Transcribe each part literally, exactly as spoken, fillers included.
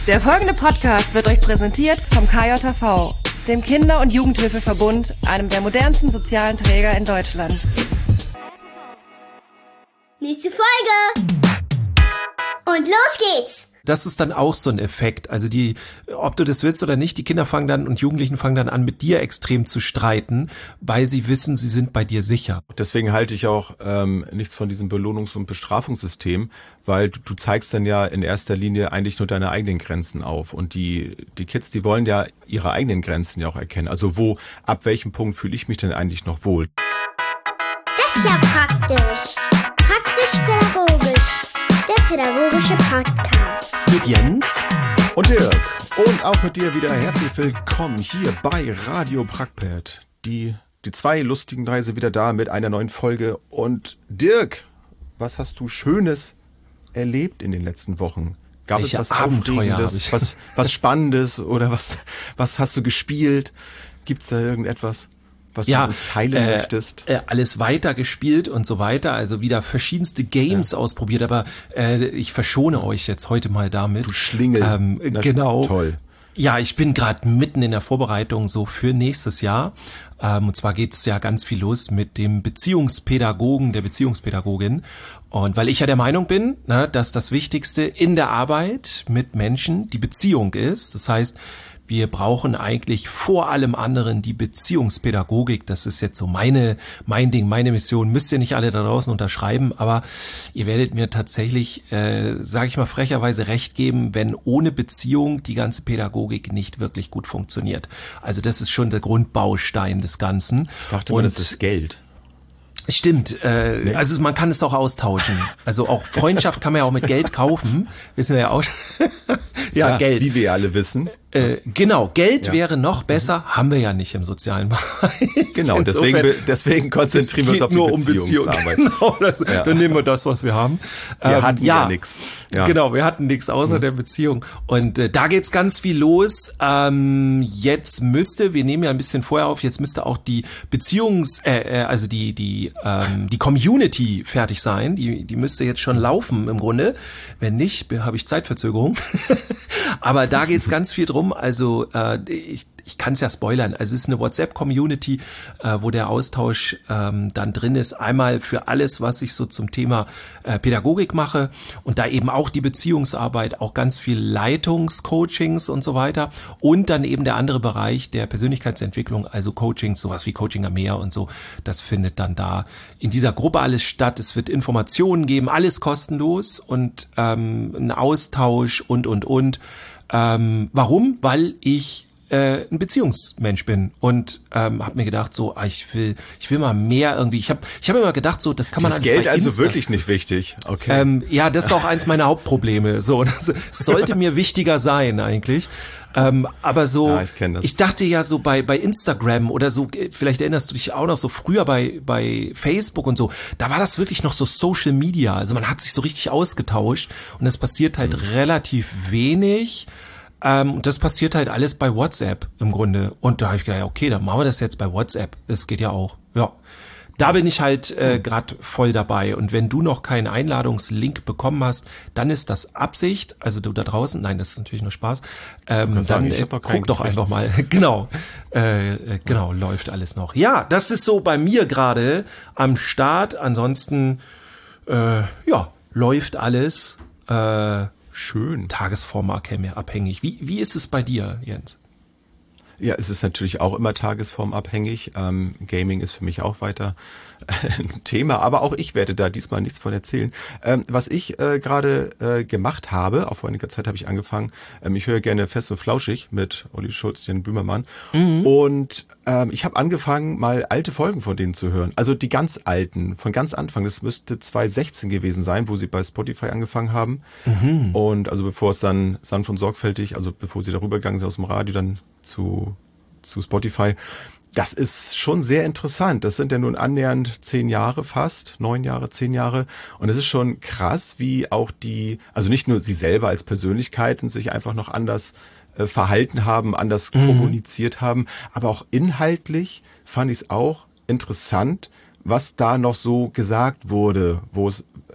Der folgende Podcast wird euch präsentiert vom K J V, dem Kinder- und Jugendhilfeverbund, einem der modernsten sozialen Träger in Deutschland. Nächste Folge! Und los geht's! Das ist dann auch so ein Effekt. Also die, ob du das willst oder nicht, die Kinder fangen dann und Jugendlichen fangen dann an, mit dir extrem zu streiten, weil sie wissen, sie sind bei dir sicher. Deswegen halte ich auch ähm, nichts von diesem Belohnungs- und Bestrafungssystem, weil du, du zeigst dann ja in erster Linie eigentlich nur deine eigenen Grenzen auf. Und die, die Kids, die wollen ja ihre eigenen Grenzen ja auch erkennen. Also wo, ab welchem Punkt fühle ich mich denn eigentlich noch wohl? Das ist ja praktisch. Praktisch-pädagogisch. Der pädagogische Podcast. Mit Jens und Dirk. Und auch mit dir wieder herzlich willkommen hier bei Radio Prackpad. Die, die zwei lustigen drei sind wieder da mit einer neuen Folge. Und Dirk, was hast du Schönes erlebt in den letzten Wochen? Gab Welche es was Abenteuer Aufregendes, was, was Spannendes oder was, was hast du gespielt? Gibt's da irgendetwas, was ja, du uns teilen äh, möchtest? Äh, alles weiter gespielt und so weiter, also wieder verschiedenste Games ja. ausprobiert, aber äh, ich verschone euch jetzt heute mal damit. Du Schlingel. Ähm, Na, genau. Toll. Ja, ich bin gerade mitten in der Vorbereitung so für nächstes Jahr. Ähm, und zwar geht's ja ganz viel los mit dem Beziehungspädagogen, der Beziehungspädagogin. Und weil ich ja der Meinung bin, ne, dass das Wichtigste in der Arbeit mit Menschen die Beziehung ist. Das heißt, wir brauchen eigentlich vor allem anderen die Beziehungspädagogik. Das ist jetzt so meine, mein Ding, meine Mission. Müsst ihr nicht alle da draußen unterschreiben, aber ihr werdet mir tatsächlich, äh, sage ich mal frecherweise recht geben, wenn ohne Beziehung die ganze Pädagogik nicht wirklich gut funktioniert. Also das ist schon der Grundbaustein des Ganzen. Ich dachte mal, das ist Geld. Stimmt, äh, nee. Also man kann es auch austauschen. Also auch Freundschaft kann man ja auch mit Geld kaufen, wissen wir ja auch. ja, Klar, Geld. Wie wir alle wissen. Äh, genau, Geld ja. wäre noch besser, mhm. haben wir ja nicht im sozialen Bereich. Genau, deswegen, deswegen konzentrieren wir uns auf die nur Beziehungsarbeit. Um Beziehung. Genau, das, ja. Dann nehmen wir das, was wir haben. Wir ähm, hatten ja, ja nichts. Ja. Genau, wir hatten nichts außer mhm. der Beziehung. Und äh, da geht's ganz viel los. Ähm, jetzt müsste, wir nehmen ja ein bisschen vorher auf, jetzt müsste auch die Beziehungs, äh, also die die ähm, die Community fertig sein. Die die müsste jetzt schon laufen im Grunde. Wenn nicht, habe ich Zeitverzögerung. Aber da geht's ganz viel drum. Also äh, ich, ich kann es ja spoilern. Also es ist eine WhatsApp-Community, äh, wo der Austausch ähm, dann drin ist. Einmal für alles, was ich so zum Thema äh, Pädagogik mache und da eben auch die Beziehungsarbeit, auch ganz viel Leitungscoachings und so weiter. Und dann eben der andere Bereich der Persönlichkeitsentwicklung, also Coachings, sowas wie Coaching am Meer und so. Das findet dann da in dieser Gruppe alles statt. Es wird Informationen geben, alles kostenlos und ähm, ein Austausch und, und, und. Ähm, warum? Weil ich äh, ein Beziehungsmensch bin und ähm, habe mir gedacht, so, ah, ich will, ich will mal mehr irgendwie. Ich habe, ich habe immer gedacht, so, das kann man das alles Geld bei also Insta. Wirklich nicht wichtig. Okay. Ähm, ja, das ist auch eins meiner Hauptprobleme. So, das sollte mir wichtiger sein eigentlich. Ähm, aber so, ja, ich, ich dachte ja so bei bei Instagram oder so, vielleicht erinnerst du dich auch noch so früher bei bei Facebook und so, da war das wirklich noch so Social Media, also man hat sich so richtig ausgetauscht und es passiert halt mhm. relativ wenig. Ähm, das passiert halt alles bei WhatsApp im Grunde. Und da habe ich gedacht, okay, dann machen wir das jetzt bei WhatsApp. Das geht ja auch. Ja. Da bin ich halt äh, gerade voll dabei. Und wenn du noch keinen Einladungslink bekommen hast, dann ist das Absicht. Also du da draußen, nein, das ist natürlich nur Spaß. Ähm, dann sagen, äh, guck doch einfach mal. genau, äh, äh, genau, ja. Läuft alles noch. Ja, das ist so bei mir gerade am Start. Ansonsten, äh, ja, läuft alles. Äh, Schön. Tagesformabhängig. Wie, wie ist es bei dir, Jens? Ja, es ist natürlich auch immer tagesformabhängig. Ähm, Gaming ist für mich auch weiter ein Thema, aber auch ich werde da diesmal nichts von erzählen. Ähm, was ich äh, gerade äh, gemacht habe, auch vor einiger Zeit habe ich angefangen, ähm, ich höre gerne Fest und Flauschig mit Olli Schulz, den Böhmermann. Mhm. Und ähm, ich habe angefangen, mal alte Folgen von denen zu hören. Also die ganz alten, von ganz Anfang. Das müsste zwanzig sechzehn gewesen sein, wo sie bei Spotify angefangen haben. Mhm. Und also bevor es dann sanft und sorgfältig, also bevor sie darüber gegangen sind aus dem Radio, dann zu, zu Spotify. Das ist schon sehr interessant. Das sind ja nun annähernd zehn Jahre fast, neun Jahre, zehn Jahre. Und es ist schon krass, wie auch die, also nicht nur sie selber als Persönlichkeiten sich einfach noch anders äh, verhalten haben, anders mhm. kommuniziert haben, aber auch inhaltlich fand ich es auch interessant, was da noch so gesagt wurde, wo es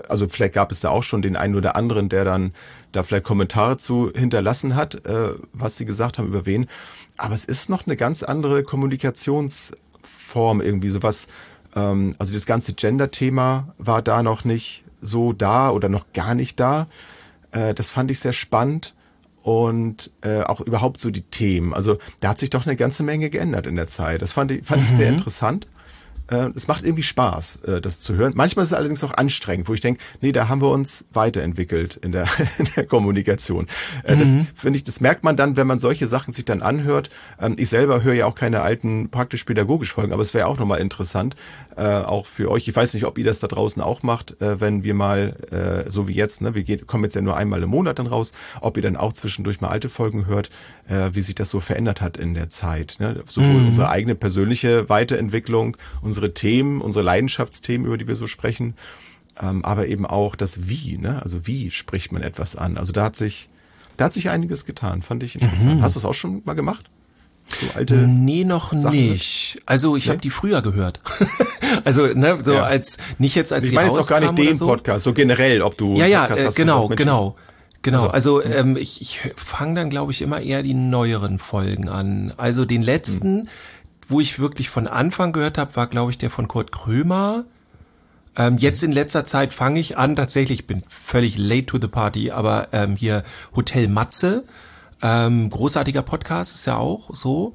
also vielleicht gab es da auch schon den einen oder anderen, der dann da vielleicht Kommentare zu hinterlassen hat, äh, was sie gesagt haben, über wen. Aber es ist noch eine ganz andere Kommunikationsform irgendwie, sowas, ähm, also das ganze Gender-Thema war da noch nicht so da oder noch gar nicht da. Äh, das fand ich sehr spannend. Und äh, auch überhaupt so die Themen. Also da hat sich doch eine ganze Menge geändert in der Zeit. Das fand ich, fand mhm. ich sehr interessant. Äh, es macht irgendwie Spaß, äh, das zu hören. Manchmal ist es allerdings auch anstrengend, wo ich denke, nee, da haben wir uns weiterentwickelt in der, in der Kommunikation. Äh, mhm. Das finde ich, das merkt man dann, wenn man solche Sachen sich dann anhört. Ähm, ich selber höre ja auch keine alten praktisch-pädagogisch Folgen, aber es wäre auch nochmal interessant, äh, auch für euch. Ich weiß nicht, ob ihr das da draußen auch macht, äh, wenn wir mal, äh, so wie jetzt, ne, wir gehen, kommen jetzt ja nur einmal im Monat dann raus, ob ihr dann auch zwischendurch mal alte Folgen hört, äh, wie sich das so verändert hat in der Zeit. Ne? Sowohl mhm. unsere eigene persönliche Weiterentwicklung, unsere Themen, unsere Leidenschaftsthemen, über die wir so sprechen, ähm, aber eben auch das Wie, ne? Also wie spricht man etwas an? Also da hat sich, da hat sich einiges getan, fand ich interessant. Mhm. Hast du es auch schon mal gemacht? So alte nee, noch Sachen nicht. mit? Also ich Nee? habe die früher gehört. Also ne, so Ja. als nicht jetzt als Ich die meine jetzt auch gar nicht rauskamen den oder so. Podcast, so generell, ob du Ja, ja, Podcast äh, hast, genau, wo du sagst, Mensch, genau. Genau, Also, also ähm, ich, ich fange dann, glaube ich, immer eher die neueren Folgen an. Also den letzten, Hm. wo ich wirklich von Anfang gehört habe, war, glaube ich, der von Kurt Krömer. Ähm, jetzt in letzter Zeit fange ich an, tatsächlich, ich bin völlig late to the party, aber ähm, hier Hotel Matze, ähm, großartiger Podcast, ist ja auch so.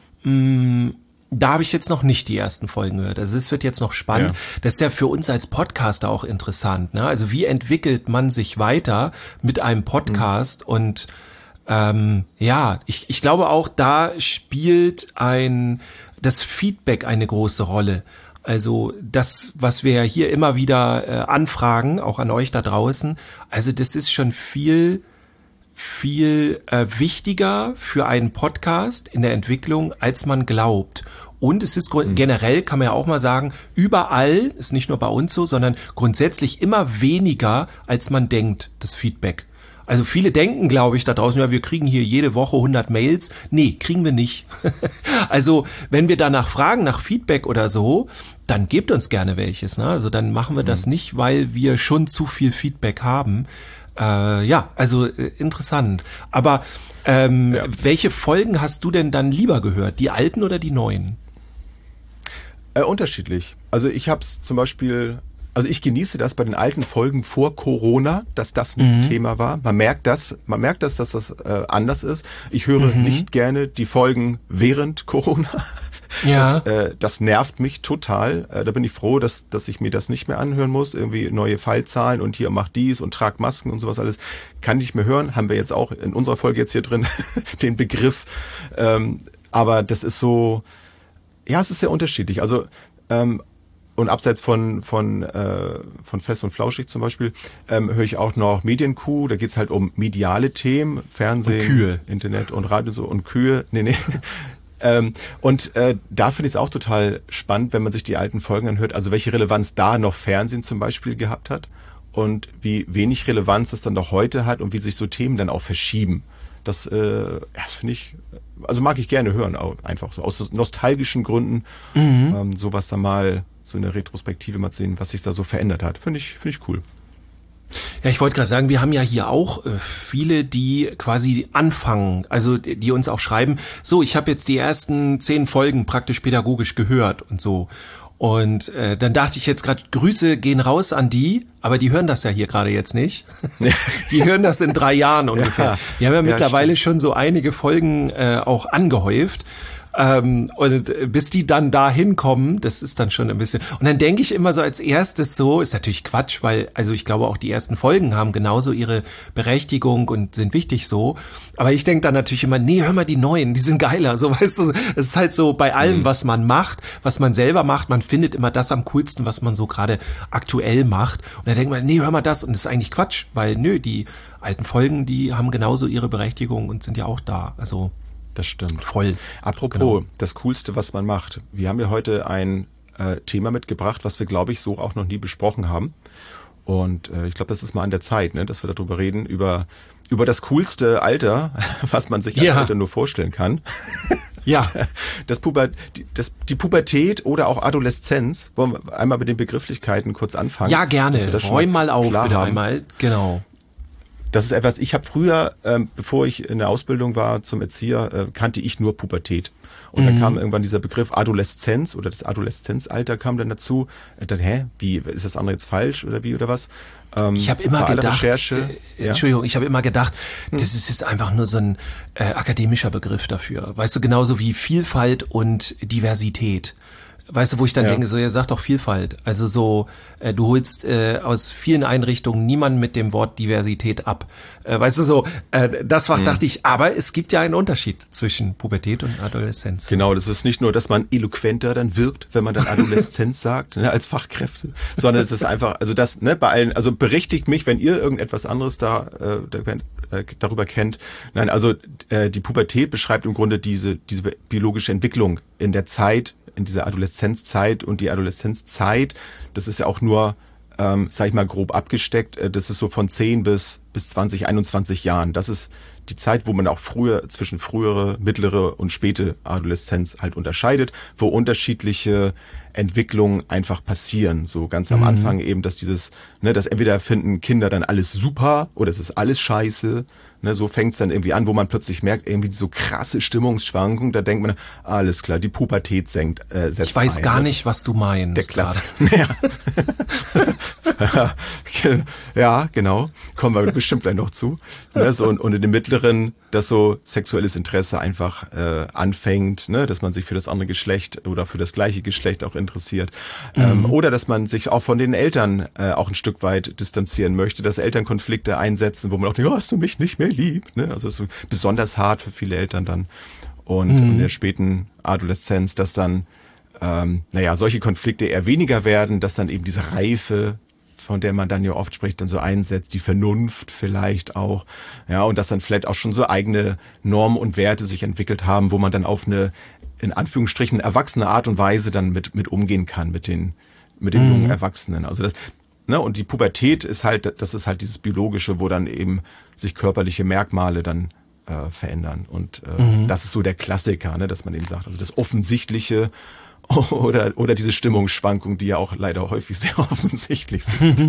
Mm, Da habe ich jetzt noch nicht die ersten Folgen gehört. Also es wird jetzt noch spannend. Ja. Das ist ja für uns als Podcaster auch interessant. Ne? Also wie entwickelt man sich weiter mit einem Podcast? Mhm. Und ähm, ja, ich, ich glaube auch, da spielt ein das Feedback eine große Rolle. Also das, was wir ja hier immer wieder äh, anfragen, auch an euch da draußen, also das ist schon viel viel äh, wichtiger für einen Podcast in der Entwicklung, als man glaubt. Und es ist grund- mhm. generell, kann man ja auch mal sagen, überall, ist nicht nur bei uns so, sondern grundsätzlich immer weniger, als man denkt, das Feedback. Also viele denken, glaube ich, da draußen, ja, wir kriegen hier jede Woche hundert Mails. Nee, kriegen wir nicht. Also wenn wir danach fragen, nach Feedback oder so, dann gebt uns gerne welches. Ne? Also dann machen wir mhm. das nicht, weil wir schon zu viel Feedback haben. Äh, ja, also äh, interessant. Aber ähm, Ja. welche Folgen hast du denn dann lieber gehört? Die alten oder die neuen? Äh, unterschiedlich. Also ich habe es zum Beispiel, also ich genieße das bei den alten Folgen vor Corona, dass das ein Mhm. Thema war. Man merkt das, man merkt das, dass das äh, anders ist. Ich höre Mhm. nicht gerne die Folgen während Corona. Ja. Das, äh, das nervt mich total. Äh, da bin ich froh, dass, dass ich mir das nicht mehr anhören muss. Irgendwie neue Fallzahlen und hier macht dies und tragt Masken und sowas alles. Kann ich mehr hören. Haben wir jetzt auch in unserer Folge jetzt hier drin den Begriff. Ähm, aber das ist so, ja, es ist sehr unterschiedlich. Also, ähm, und abseits von von äh, von Fest und Flauschig zum Beispiel ähm, höre ich auch noch Medienkuh. Da geht's halt um mediale Themen, Fernsehen, Und Kühe. Internet und Radio so und Kühe. Nee, nee. ähm, und äh, da finde ich es auch total spannend, wenn man sich die alten Folgen anhört. Also welche Relevanz da noch Fernsehen zum Beispiel gehabt hat und wie wenig Relevanz es dann doch heute hat und wie sich so Themen dann auch verschieben. Das, äh, ja, das finde ich, also mag ich gerne hören, auch einfach so aus nostalgischen Gründen, Mhm. ähm, sowas da mal so eine Retrospektive mal zu sehen, was sich da so verändert hat. Finde ich, finde ich cool. Ja, ich wollte gerade sagen, wir haben ja hier auch äh, viele, die quasi anfangen, also die, die uns auch schreiben, so, ich habe jetzt die ersten zehn Folgen praktisch pädagogisch gehört und so. Und äh, dann dachte ich jetzt gerade, Grüße gehen raus an die, aber die hören das ja hier gerade jetzt nicht. Die hören das in drei Jahren ungefähr. Ja, Wir haben ja, ja, mittlerweile stimmt. schon so einige Folgen äh, auch angehäuft. Ähm, und äh, bis die dann da hinkommen, das ist dann schon ein bisschen. Und dann denke ich immer so als erstes so, ist natürlich Quatsch, weil, also ich glaube auch die ersten Folgen haben genauso ihre Berechtigung und sind wichtig so. Aber ich denke dann natürlich immer, nee, hör mal die neuen, die sind geiler. So, weißt du, es ist halt so bei allem, Mhm. was man macht, was man selber macht, man findet immer das am coolsten, was man so gerade aktuell macht. Und dann denkt man, nee, hör mal das. Und das ist eigentlich Quatsch, weil nö, die alten Folgen, die haben genauso ihre Berechtigung und sind ja auch da. Also Das stimmt. voll. Apropos, Genau. das Coolste, was man macht. Wir haben ja heute ein äh, Thema mitgebracht, was wir, glaube ich, so auch noch nie besprochen haben. Und äh, ich glaube, das ist mal an der Zeit, ne, dass wir darüber reden, über, über das coolste Alter, was man sich als Ja. Alter nur vorstellen kann. Ja. Das Puber, die, das, die Pubertät oder auch Adoleszenz, wollen wir einmal mit den Begrifflichkeiten kurz anfangen? Ja, gerne. Räum mal auf, bitte haben. einmal. Genau. Das ist etwas, ich habe früher, ähm, bevor ich in der Ausbildung war zum Erzieher, äh, kannte ich nur Pubertät. Und mhm. dann kam irgendwann dieser Begriff Adoleszenz oder das Adoleszenzalter kam dann dazu. Ich dachte, hä, wie, ist das andere jetzt falsch oder wie oder was? Ähm, ich habe immer gedacht, Recherche, äh, ja. Entschuldigung, ich habe immer gedacht, hm. das ist jetzt einfach nur so ein äh, akademischer Begriff dafür. Weißt du, genauso wie Vielfalt und Diversität. Weißt du, wo ich dann ja. denke, so, ja, sag doch Vielfalt. Also so, äh, du holst äh, aus vielen Einrichtungen niemanden mit dem Wort Diversität ab. Äh, weißt du, so, äh, das war, mhm. dachte ich, aber es gibt ja einen Unterschied zwischen Pubertät und Adoleszenz. Genau, das ist nicht nur, dass man eloquenter dann wirkt, wenn man dann Adoleszenz sagt, ne, als Fachkräfte, sondern es ist einfach, also das, ne, bei allen, also berichtigt mich, wenn ihr irgendetwas anderes da, äh, da äh, darüber kennt. Nein, also äh, die Pubertät beschreibt im Grunde diese, diese biologische Entwicklung in der Zeit, in dieser Adoleszenzzeit, und die Adoleszenzzeit, das ist ja auch nur, ähm, sag ich mal, grob abgesteckt, äh, das ist so von zehn bis, bis zwanzig, einundzwanzig Jahren. Das ist die Zeit, wo man auch früher zwischen frühere, mittlere und späte Adoleszenz halt unterscheidet, wo unterschiedliche Entwicklungen einfach passieren. So ganz am mhm. Anfang eben, dass dieses, ne, dass entweder finden Kinder dann alles super oder es ist alles scheiße. Ne, so fängt's dann irgendwie an, wo man plötzlich merkt, irgendwie so krasse Stimmungsschwankungen. Da denkt man, alles klar, die Pubertät senkt, äh, setzt Ich weiß ein, gar ne? nicht, was du meinst. Der Klasse. Ja. Ja, genau. Kommen wir bestimmt gleich noch zu. Ne, so, und, und in dem mittleren, dass so sexuelles Interesse einfach äh, anfängt, ne, dass man sich für das andere Geschlecht oder für das gleiche Geschlecht auch interessiert. Mhm. Ähm, oder dass man sich auch von den Eltern äh, auch ein Stück weit distanzieren möchte, dass Elternkonflikte einsetzen, wo man auch denkt, oh, hast du mich nicht mehr lieb? Ne? Also das ist so besonders hart für viele Eltern dann. Und mhm. in der späten Adoleszenz, dass dann, ähm, naja, solche Konflikte eher weniger werden, dass dann eben diese Reife, von der man dann ja oft spricht, dann so einsetzt, die Vernunft vielleicht auch, ja, und dass dann vielleicht auch schon so eigene Normen und Werte sich entwickelt haben, wo man dann auf eine, in Anführungsstrichen, erwachsene Art und Weise dann mit, mit umgehen kann, mit den, mit den mhm. jungen Erwachsenen. Also das, ne, und die Pubertät ist halt, das ist halt dieses Biologische, wo dann eben sich körperliche Merkmale dann äh, verändern. Und äh, mhm. das ist so der Klassiker, ne, dass man eben sagt, also das Offensichtliche oder, oder diese Stimmungsschwankungen, die ja auch leider häufig sehr offensichtlich sind.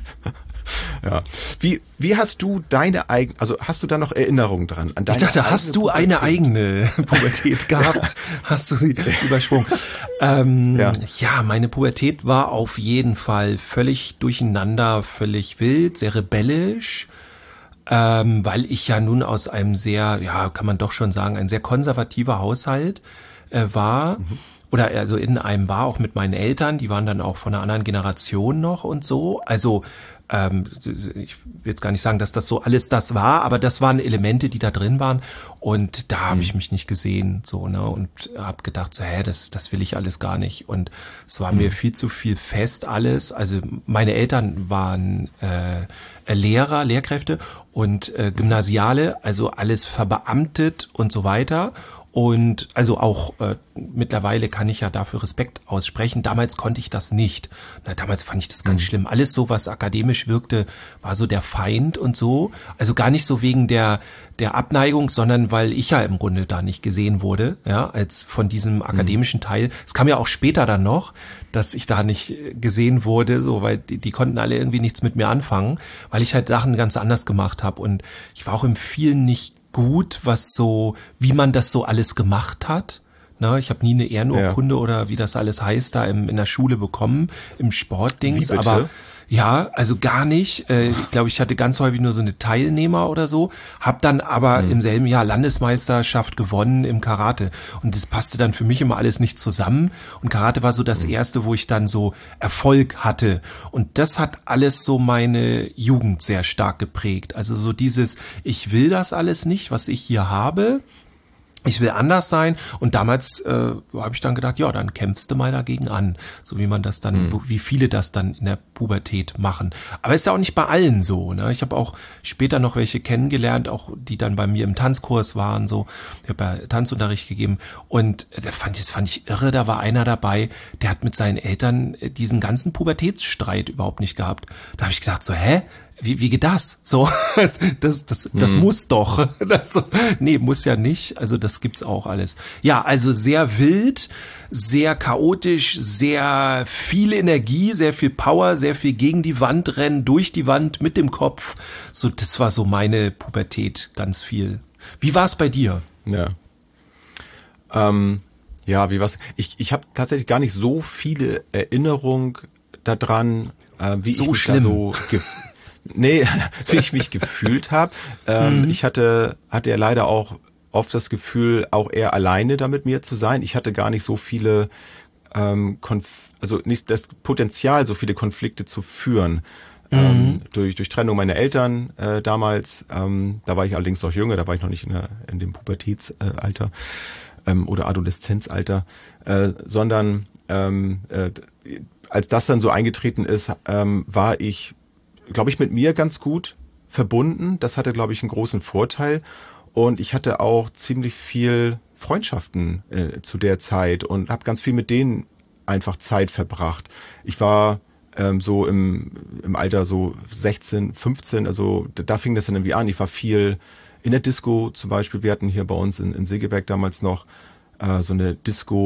Ja. Wie, wie hast du deine eigene, also hast du da noch Erinnerungen dran? An deine ich dachte, hast du Pubertät? Eine eigene Pubertät gehabt? Hast du sie übersprungen? Ähm, ja. ja, meine Pubertät war auf jeden Fall völlig durcheinander, völlig wild, sehr rebellisch, ähm, weil ich ja nun aus einem sehr, ja, kann man doch schon sagen, ein sehr konservativer Haushalt äh, war. Mhm. Oder also in einem war, auch mit meinen Eltern, die waren dann auch von einer anderen Generation noch und so. Also ähm, ich will jetzt gar nicht sagen, dass das so alles das war, aber das waren Elemente, die da drin waren. Und da habe mhm. ich mich nicht gesehen, so, ne, und habe gedacht, so, hä, das, das will ich alles gar nicht. Und es war mhm. mir viel zu viel fest alles. Also meine Eltern waren äh, Lehrer, Lehrkräfte und äh, Gymnasiale, also alles verbeamtet und so weiter. Und also auch äh, mittlerweile kann ich ja dafür Respekt aussprechen. Damals konnte ich das nicht. Na, damals fand ich das ganz mhm. schlimm. Alles so, was akademisch wirkte, war so der Feind und so. Also gar nicht so wegen der der Abneigung, sondern weil ich ja im Grunde da nicht gesehen wurde, ja, als von diesem akademischen Teil. Es kam ja auch später dann noch, dass ich da nicht gesehen wurde, so, weil die, die konnten alle irgendwie nichts mit mir anfangen, weil ich halt Sachen ganz anders gemacht habe. Und ich war auch im vielen nicht gut, was so, wie man das so alles gemacht hat. Na, ich habe nie eine Ehrenurkunde ja. oder wie das alles heißt, da im, in der Schule bekommen, im Sportdings, aber ja, also gar nicht. Äh, ich glaube, ich hatte ganz häufig nur so eine Teilnehmer oder so, hab dann aber mhm. im selben Jahr Landesmeisterschaft gewonnen im Karate. Und das passte dann für mich immer alles nicht zusammen. Und Karate war so das mhm. erste, wo ich dann so Erfolg hatte. Und das hat alles so meine Jugend sehr stark geprägt. Also so dieses, ich will das alles nicht, was ich hier habe. Ich will anders sein, und damals äh, habe ich dann gedacht, ja, dann kämpfst du mal dagegen an, so wie man das dann, mhm. wie viele das dann in der Pubertät machen. Aber ist ja auch nicht bei allen so, ne? Ich habe auch später noch welche kennengelernt, auch die dann bei mir im Tanzkurs waren, so. Ich habe ja Tanzunterricht gegeben, und das fand ich, das fand ich irre. Da war einer dabei, der hat mit seinen Eltern diesen ganzen Pubertätsstreit überhaupt nicht gehabt. Da habe ich gedacht so, hä? wie, wie geht das? So, das, das, das, das hm. muss doch. Das, nee, muss ja nicht. Also das gibt's auch alles. Ja, also sehr wild, sehr chaotisch, sehr viel Energie, sehr viel Power, sehr viel gegen die Wand rennen, durch die Wand, mit dem Kopf. So, das war so meine Pubertät, ganz viel. Wie war es bei dir? Ja. Ähm, ja, wie war's? Ich, ich habe tatsächlich gar nicht so viele Erinnerungen daran, äh, wie so ich mich schlimm. da so ge- nee, wie ich mich gefühlt habe. Ähm, mhm. Ich hatte hatte ja leider auch oft das Gefühl, auch eher alleine da mit mir zu sein. Ich hatte gar nicht so viele ähm, Konf- also nicht das Potenzial, so viele Konflikte zu führen. Mhm. Ähm, durch, durch Trennung meiner Eltern äh, damals, ähm, da war ich allerdings noch jünger, da war ich noch nicht in, der, in dem Pubertätsalter äh, ähm, oder Adoleszenzalter, äh, sondern ähm, äh, als das dann so eingetreten ist, ähm, war ich, glaube ich, mit mir ganz gut verbunden. Das hatte, glaube ich, einen großen Vorteil. Und ich hatte auch ziemlich viel Freundschaften äh, zu der Zeit und habe ganz viel mit denen einfach Zeit verbracht. Ich war ähm, so im, im Alter so sechzehn, fünfzehn, also da, da fing das dann irgendwie an. Ich war viel in der Disco zum Beispiel. Wir hatten hier bei uns in, in Segeberg damals noch äh, so eine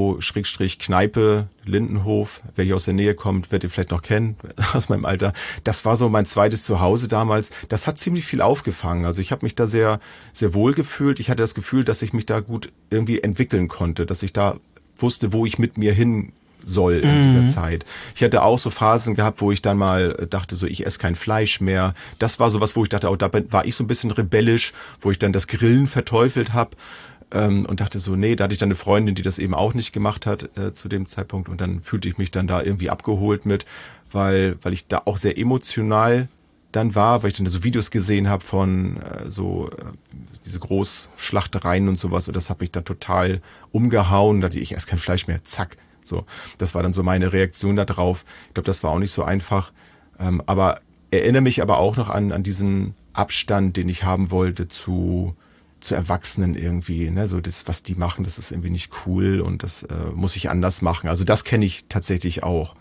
Disco-Kneipe, Lindenhof. Wer hier aus der Nähe kommt, wird ihr vielleicht noch kennen, aus meinem Alter. Das war so mein zweites Zuhause damals. Das hat ziemlich viel aufgefangen. Also ich habe mich da sehr, sehr wohl gefühlt. Ich hatte das Gefühl, dass ich mich da gut irgendwie entwickeln konnte, dass ich da wusste, wo ich mit mir hin soll in mhm. dieser Zeit. Ich hatte auch so Phasen gehabt, wo ich dann mal dachte, so ich esse kein Fleisch mehr. Das war so was, wo ich dachte, oh, da war ich so ein bisschen rebellisch, wo ich dann das Grillen verteufelt habe ähm, und dachte so, nee, da hatte ich dann eine Freundin, die das eben auch nicht gemacht hat äh, zu dem Zeitpunkt und dann fühlte ich mich dann da irgendwie abgeholt mit, weil weil ich da auch sehr emotional dann war, weil ich dann so Videos gesehen habe von äh, so äh, diese Großschlachtereien und sowas und das hat mich dann total umgehauen. Da dachte ich, ich esse kein Fleisch mehr, zack. So, das war dann so meine Reaktion da drauf. Ich glaube, das war auch nicht so einfach. Ähm, aber erinnere mich aber auch noch an, an diesen Abstand, den ich haben wollte zu, zu Erwachsenen irgendwie. Ne? So das, was die machen, das ist irgendwie nicht cool und das äh, muss ich anders machen. Also das kenne ich tatsächlich auch.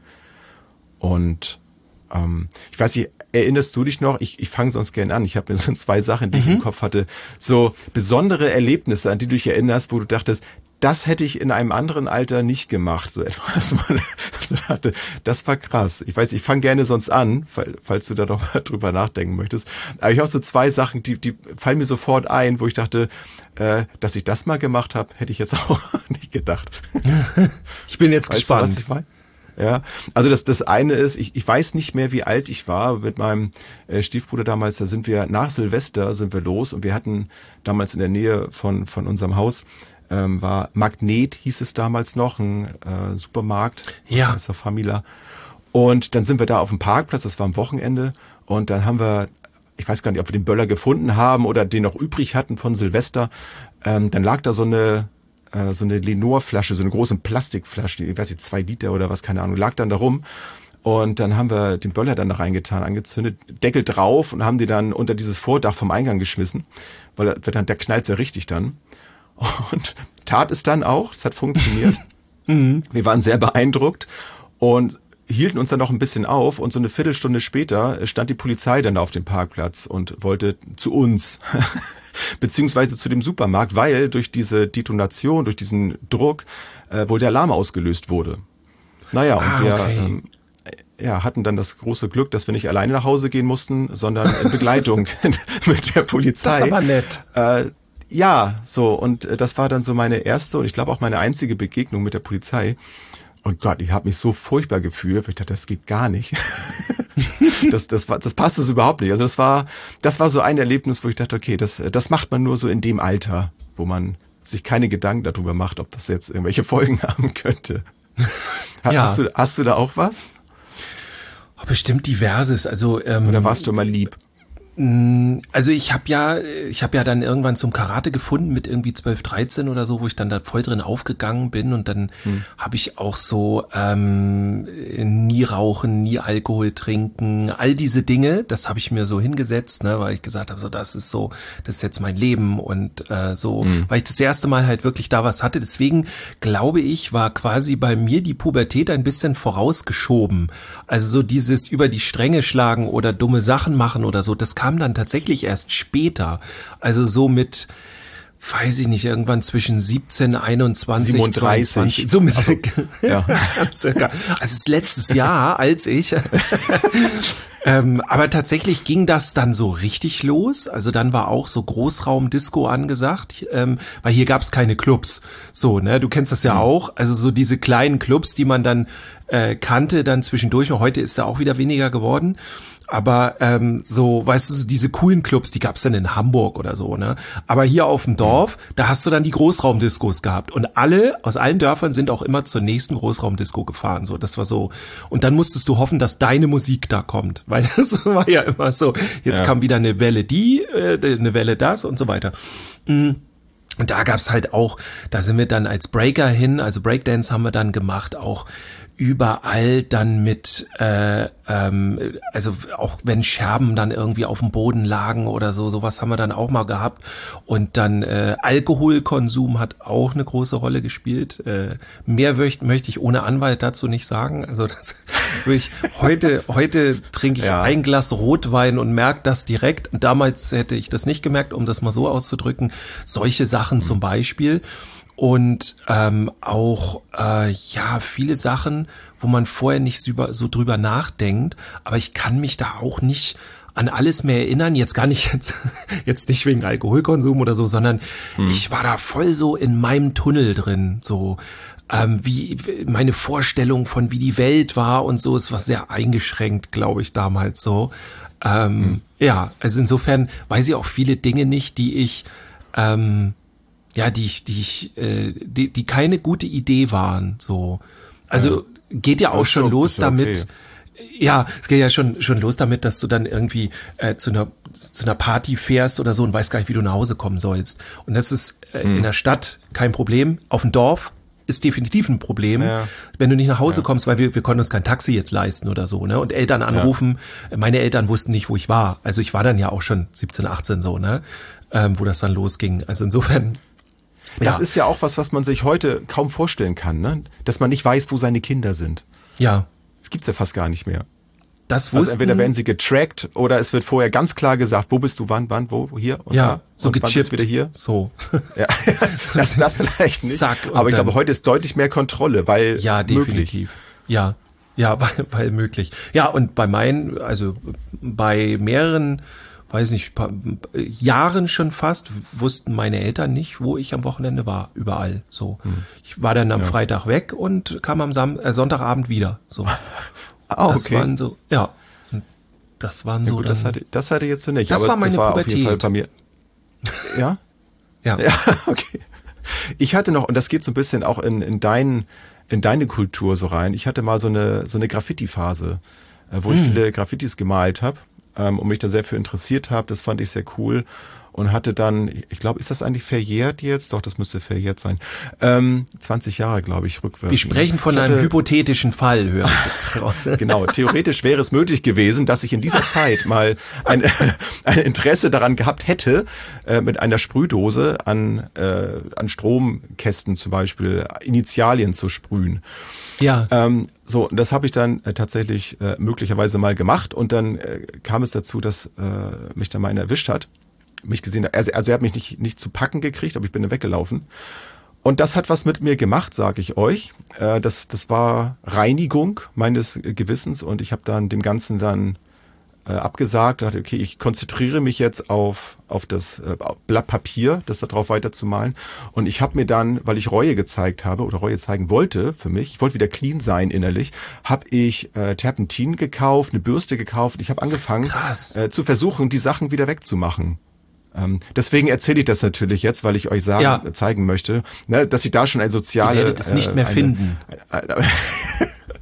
Und ähm, ich weiß nicht, erinnerst du dich noch? Ich, ich fange sonst gerne an. Ich habe mir so zwei Sachen, die mhm. ich im Kopf hatte. So besondere Erlebnisse, an die du dich erinnerst, wo du dachtest, das hätte ich in einem anderen Alter nicht gemacht, so etwas. Das war krass. Ich weiß, ich fange gerne sonst an, falls du da noch mal drüber nachdenken möchtest. Aber ich habe so zwei Sachen, die, die fallen mir sofort ein, wo ich dachte, äh, dass ich das mal gemacht habe, hätte ich jetzt auch nicht gedacht. Ich bin jetzt weißt gespannt. Du, was ich meine? Ja, also das das eine ist, ich, ich weiß nicht mehr, wie alt ich war mit meinem äh, Stiefbruder damals. Da sind wir nach Silvester sind wir los und wir hatten damals in der Nähe von von unserem Haus ähm, war Magnet, hieß es damals noch, ein äh, Supermarkt, ja, ist der Famila. Und dann sind wir da auf dem Parkplatz. Das war am Wochenende und dann haben wir, ich weiß gar nicht, ob wir den Böller gefunden haben oder den noch übrig hatten von Silvester. Ähm, dann lag da so eine so eine Lenor-Flasche, so eine große Plastikflasche, ich weiß nicht, zwei Liter oder was, keine Ahnung, lag dann da rum. Und dann haben wir den Böller dann da reingetan, angezündet, Deckel drauf und haben die dann unter dieses Vordach vom Eingang geschmissen, weil dann, der knallt ja richtig dann. Und tat es dann auch, es hat funktioniert. Mhm. Wir waren sehr beeindruckt und hielten uns dann noch ein bisschen auf und so eine Viertelstunde später stand die Polizei dann auf dem Parkplatz und wollte zu uns beziehungsweise zu dem Supermarkt, weil durch diese Detonation, durch diesen Druck äh, wohl der Alarm ausgelöst wurde. Naja, und ah, wir okay. ähm, ja, hatten dann das große Glück, dass wir nicht alleine nach Hause gehen mussten, sondern in Begleitung mit der Polizei. Das ist aber nett. Äh, ja, so, und äh, das war dann so meine erste und ich glaube auch meine einzige Begegnung mit der Polizei. Und Gott, ich habe mich so furchtbar gefühlt, weil ich dachte, das geht gar nicht. das, das, war, das passte so überhaupt nicht. Also das war, das war so ein Erlebnis, wo ich dachte, okay, das, das macht man nur so in dem Alter, wo man sich keine Gedanken darüber macht, ob das jetzt irgendwelche Folgen haben könnte. Hast, ja. hast, du, hast du da auch was? Oh, bestimmt diverses. Also ähm, oder warst du immer lieb? Also ich habe ja, ich habe ja dann irgendwann zum Karate gefunden mit irgendwie zwölf, dreizehn oder so, wo ich dann da voll drin aufgegangen bin und dann hm. habe ich auch so ähm, nie rauchen, nie Alkohol trinken, all diese Dinge, das habe ich mir so hingesetzt, ne, weil ich gesagt habe, so das ist so, das ist jetzt mein Leben und äh, so, hm. weil ich das erste Mal halt wirklich da was hatte. Deswegen glaube ich, war quasi bei mir die Pubertät ein bisschen vorausgeschoben. Also so dieses über die Stränge schlagen oder dumme Sachen machen oder so, das kam dann tatsächlich erst später. Also so mit, weiß ich nicht, irgendwann zwischen siebzehn, einundzwanzig, siebenunddreißig. zweiundzwanzig. So mit, also, ja. circa. Also es ist letztes Jahr, als ich. ähm, aber tatsächlich ging das dann so richtig los. Also dann war auch so Großraumdisco angesagt, ähm, weil hier gab es keine Clubs. So, ne, du kennst das ja mhm. auch. Also so diese kleinen Clubs, die man dann äh, kannte, dann zwischendurch. Heute ist ja auch wieder weniger geworden. Aber ähm, so, weißt du, so diese coolen Clubs, die gab's dann in Hamburg oder so, ne? Aber hier auf dem Dorf, mhm. da hast du dann die Großraumdiscos gehabt. Und alle, aus allen Dörfern sind auch immer zur nächsten Großraumdisco gefahren. So, das war so. Und dann musstest du hoffen, dass deine Musik da kommt. Weil das war ja immer so, jetzt ja. kam wieder eine Welle die, äh, eine Welle das und so weiter. Mhm. Und da gab's halt auch, da sind wir dann als Breaker hin, also Breakdance haben wir dann gemacht, auch überall dann mit, äh, ähm, also auch wenn Scherben dann irgendwie auf dem Boden lagen oder so, sowas haben wir dann auch mal gehabt. Und dann äh, Alkoholkonsum hat auch eine große Rolle gespielt. Äh, mehr möchte, möchte ich ohne Anwalt dazu nicht sagen. Also das würde ich heute, heute trinke ich ja. ein Glas Rotwein und merke das direkt. Und damals hätte ich das nicht gemerkt, um das mal so auszudrücken. Solche Sachen mhm. zum Beispiel. Und ähm, auch äh, ja viele Sachen, wo man vorher nicht so, so drüber nachdenkt, aber ich kann mich da auch nicht an alles mehr erinnern, jetzt gar nicht jetzt, jetzt nicht wegen Alkoholkonsum oder so, sondern hm. ich war da voll so in meinem Tunnel drin, so ähm, wie meine Vorstellung von wie die Welt war und so, es war sehr eingeschränkt, glaube ich, damals so. Ähm, hm. Ja, also insofern weiß ich auch viele Dinge nicht, die ich ähm, ja, die ich, die ich, äh, die, die keine gute Idee waren, so. Also ja. geht ja auch schon los damit. Okay. Ja, es geht ja schon schon los damit, dass du dann irgendwie äh, zu einer zu einer Party fährst oder so und weißt gar nicht, wie du nach Hause kommen sollst. Und das ist äh, hm. in der Stadt kein Problem. Auf dem Dorf ist definitiv ein Problem, ja. wenn du nicht nach Hause ja. kommst, weil wir wir konnten uns kein Taxi jetzt leisten oder so, ne? Und Eltern anrufen. Ja. Meine Eltern wussten nicht, wo ich war. Also ich war dann ja auch schon siebzehn, achtzehn so, ne? Ähm, wo das dann losging. Also insofern. Das ja. ist ja auch was, was man sich heute kaum vorstellen kann, ne? Dass man nicht weiß, wo seine Kinder sind. Ja. Das gibt's ja fast gar nicht mehr. Das wussten, also entweder werden sie getrackt oder es wird vorher ganz klar gesagt, wo bist du, wann, wann, wo, hier und ja, da. so und gechippt. Wann bist du wieder hier? So. Ja, das, das vielleicht nicht. Zack, aber ich glaube, heute ist deutlich mehr Kontrolle, weil ja, definitiv. Möglich. Ja, ja, weil, weil möglich. Ja, und bei meinen, also bei mehreren weiß nicht, paar Jahren schon fast, wussten meine Eltern nicht, wo ich am Wochenende war, überall, so. Hm. Ich war dann am ja. Freitag weg und kam am Sam- äh, Sonntagabend wieder, so. Ah, okay. Das waren so, ja. Das waren so. Ja, gut, das hatte, das hatte jetzt so nicht. Das aber war meine das war Pubertät. Auf jeden Fall bei mir. Ja? Ja. Ja, okay. Ich hatte noch, und das geht so ein bisschen auch in, in dein, in deine Kultur so rein. Ich hatte mal so eine, so eine Graffiti-Phase, wo hm. ich viele Graffitis gemalt habe. Ähm, und mich da sehr für interessiert habe. Das fand ich sehr cool und hatte dann, ich glaube, ist das eigentlich verjährt jetzt? Doch, das müsste verjährt sein. Ähm, zwanzig Jahre, glaube ich, rückwärts. Wir sprechen von hatte, einem hypothetischen Fall, höre ich jetzt raus. Genau, theoretisch wäre es möglich gewesen, dass ich in dieser Zeit mal ein, ein Interesse daran gehabt hätte, äh, mit einer Sprühdose an, äh, an Stromkästen zum Beispiel Initialien zu sprühen. Ja. Ähm, so, das habe ich dann äh, tatsächlich äh, möglicherweise mal gemacht und dann äh, kam es dazu, dass äh, mich da mal einer erwischt hat, mich gesehen hat. Also, also er hat mich nicht, nicht zu packen gekriegt, aber ich bin dann weggelaufen. Und das hat was mit mir gemacht, sage ich euch. Äh, das, das war Reinigung meines Gewissens und ich habe dann dem Ganzen dann äh, abgesagt. Dachte, okay, ich konzentriere mich jetzt auf auf das äh, Blatt Papier, das da drauf weiterzumalen. Und ich habe mir dann, weil ich Reue gezeigt habe oder Reue zeigen wollte für mich, ich wollte wieder clean sein innerlich, habe ich äh, Terpentin gekauft, eine Bürste gekauft. Ich habe angefangen äh, zu versuchen, die Sachen wieder wegzumachen. Ähm, deswegen erzähle ich das natürlich jetzt, weil ich euch sagen, ja. zeigen möchte, ne, dass ich da schon ein soziale... Ihr werdet es nicht mehr äh, eine, finden. Eine, eine,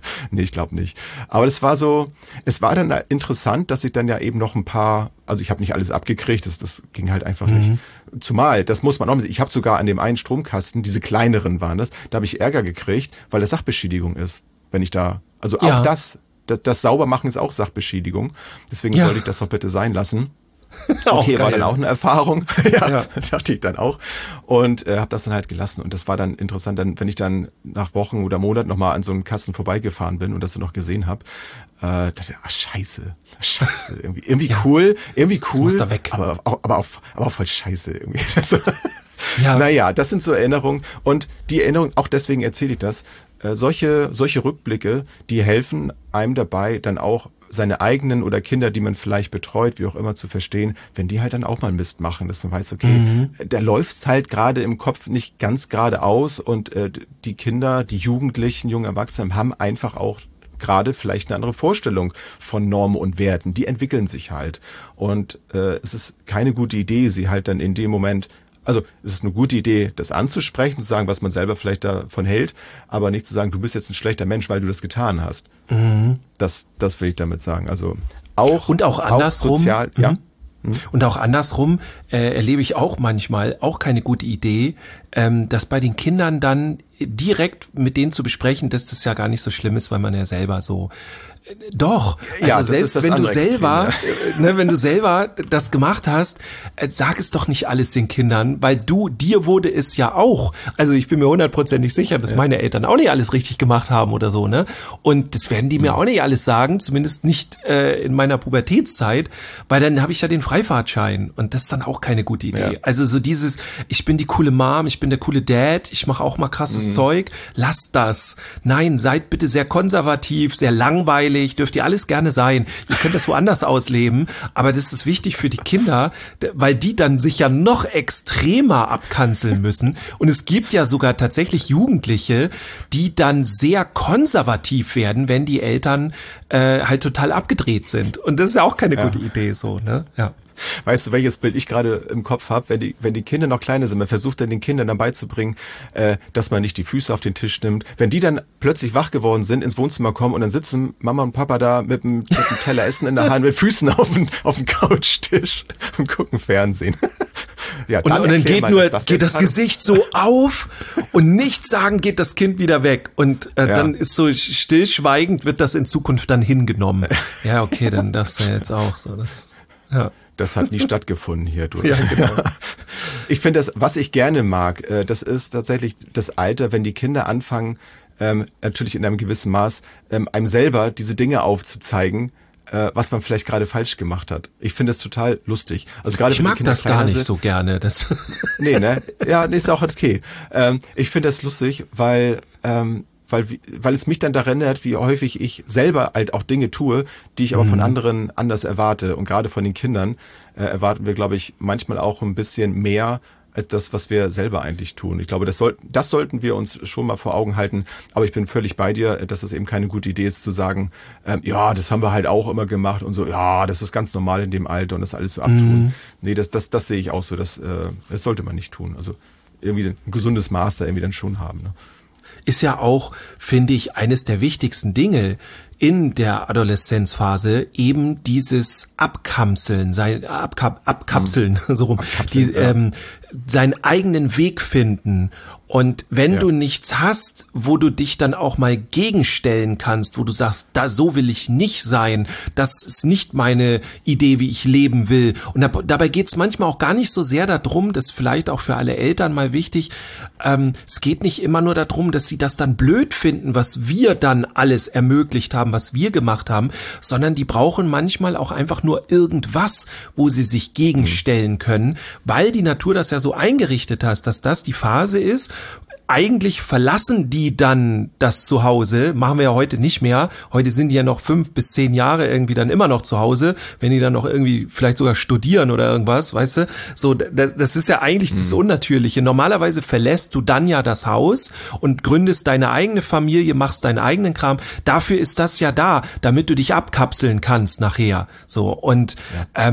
Nee, ich glaube nicht. Aber es war so, es war dann interessant, dass ich dann ja eben noch ein paar, also ich habe nicht alles abgekriegt, das, das ging halt einfach mhm. nicht. Zumal, das muss man auch, ich habe sogar an dem einen Stromkasten, diese kleineren waren das, da habe ich Ärger gekriegt, weil das Sachbeschädigung ist, wenn ich da, also auch ja. das, das, das Saubermachen ist auch Sachbeschädigung, deswegen ja. sollte ich das doch bitte sein lassen. Okay, war dann auch eine Erfahrung, ja, ja. dachte ich dann auch und äh, habe das dann halt gelassen und das war dann interessant, dann wenn ich dann nach Wochen oder Monaten nochmal an so einem Kasten vorbeigefahren bin und das dann noch gesehen habe, äh, dachte ich, ach scheiße, scheiße, irgendwie, irgendwie ja. cool, irgendwie das cool, muss da weg. aber auch, aber auch, aber auch voll scheiße irgendwie. Das, ja. Naja, das sind so Erinnerungen und die Erinnerungen, auch deswegen erzähle ich das, äh, solche, solche Rückblicke, die helfen einem dabei, dann auch seine eigenen oder Kinder, die man vielleicht betreut, wie auch immer, zu verstehen, wenn die halt dann auch mal Mist machen, dass man weiß, okay, mhm. da läuft's halt gerade im Kopf nicht ganz geradeaus und äh, die Kinder, die Jugendlichen, jungen Erwachsenen haben einfach auch gerade vielleicht eine andere Vorstellung von Normen und Werten. Die entwickeln sich halt. Und äh, es ist keine gute Idee, sie halt dann in dem Moment, also es ist eine gute Idee, das anzusprechen, zu sagen, was man selber vielleicht davon hält, aber nicht zu sagen, du bist jetzt ein schlechter Mensch, weil du das getan hast. Mhm. Das, das will ich damit sagen. Also auch und auch andersrum. Auch sozial, mhm. ja. Und auch andersrum äh, erlebe ich auch manchmal auch keine gute Idee, ähm, dass bei den Kindern dann direkt mit denen zu besprechen, dass das ja gar nicht so schlimm ist, weil man ja selber so äh, doch, also ja, selbst wenn du selber, Extrem, ja. ne, wenn du selber das gemacht hast, äh, sag es doch nicht alles den Kindern, weil du, dir wurde es ja auch, also ich bin mir hundertprozentig sicher, dass ja. meine Eltern auch nicht alles richtig gemacht haben oder so, ne? Und das werden die mir mhm. auch nicht alles sagen, zumindest nicht äh, in meiner Pubertätszeit, weil dann habe ich ja den Freifahrtschein und das ist dann auch keine gute Idee. Ja. Also so dieses, ich bin die coole Mom, ich bin der coole Dad, ich mache auch mal krasses mhm. Zeug, lasst das. Nein, seid bitte sehr konservativ, sehr langweilig, dürft ihr alles gerne sein. Ihr könnt das woanders ausleben, aber das ist wichtig für die Kinder, weil die dann sich ja noch extremer abkanzeln müssen. Und es gibt ja sogar tatsächlich Jugendliche, die dann sehr konservativ werden, wenn die Eltern äh, halt total abgedreht sind. Und das ist ja auch keine ja. gute Idee, so, ne? Ja. Weißt du, welches Bild ich gerade im Kopf habe? Wenn die, wenn die Kinder noch kleiner sind, man versucht dann den Kindern dann beizubringen, äh, dass man nicht die Füße auf den Tisch nimmt. Wenn die dann plötzlich wach geworden sind, ins Wohnzimmer kommen und dann sitzen Mama und Papa da mit einem, mit einem Teller Essen in der Hand, mit Füßen auf dem, auf dem Couchtisch und gucken Fernsehen. Ja, und dann, und dann geht nur das, geht das Gesicht so auf und nichts sagen, geht das Kind wieder weg. Und äh, ja. dann ist so stillschweigend, wird das in Zukunft dann hingenommen. Ja, okay, dann das ja jetzt auch so. Das, ja. Das hat nie stattgefunden hier. Du. Ja, genau. Ich finde das, was ich gerne mag, das ist tatsächlich das Alter, wenn die Kinder anfangen, ähm, natürlich in einem gewissen Maß, ähm, einem selber diese Dinge aufzuzeigen, äh, was man vielleicht gerade falsch gemacht hat. Ich finde das total lustig. Also gerade ich mag das gar nicht sind, so gerne. Das nee, ne? Ja, nee, ist auch okay. Ähm, ich finde das lustig, weil ähm, Weil, weil es mich dann daran erinnert, wie häufig ich selber halt auch Dinge tue, die ich aber mhm. von anderen anders erwarte. Und gerade von den Kindern äh, erwarten wir, glaube ich, manchmal auch ein bisschen mehr als das, was wir selber eigentlich tun. Ich glaube, das, soll, das sollten wir uns schon mal vor Augen halten. Aber ich bin völlig bei dir, dass es eben keine gute Idee ist, zu sagen, ähm, ja, das haben wir halt auch immer gemacht und so, ja, das ist ganz normal in dem Alter und das alles so abtun. Mhm. Nee, das, das, das sehe ich auch so. Das, äh, das sollte man nicht tun. Also irgendwie ein gesundes Maß da irgendwie dann schon haben, ne? Ist ja auch, finde ich, eines der wichtigsten Dinge in der Adoleszenzphase, eben dieses Abkapseln, sein Abkap, Abkapseln, mhm. so rum, Abkapseln, die, ja. ähm, seinen eigenen Weg finden. Und wenn ja. du nichts hast, wo du dich dann auch mal gegenstellen kannst, wo du sagst, da so will ich nicht sein, das ist nicht meine Idee, wie ich leben will. Und da, dabei geht es manchmal auch gar nicht so sehr darum, das ist vielleicht auch für alle Eltern mal wichtig, ähm, es geht nicht immer nur darum, dass sie das dann blöd finden, was wir dann alles ermöglicht haben, was wir gemacht haben, sondern die brauchen manchmal auch einfach nur irgendwas, wo sie sich gegenstellen können, weil die Natur das ja so eingerichtet hat, dass das die Phase ist. Eigentlich verlassen die dann das Zuhause, machen wir ja heute nicht mehr. Heute sind die ja noch fünf bis zehn Jahre irgendwie dann immer noch zu Hause, wenn die dann noch irgendwie vielleicht sogar studieren oder irgendwas, weißt du? So, das, das ist ja eigentlich mhm. das Unnatürliche. Normalerweise verlässt du dann ja das Haus und gründest deine eigene Familie, machst deinen eigenen Kram. Dafür ist das ja da, damit du dich abkapseln kannst nachher. So, und ja. ähm,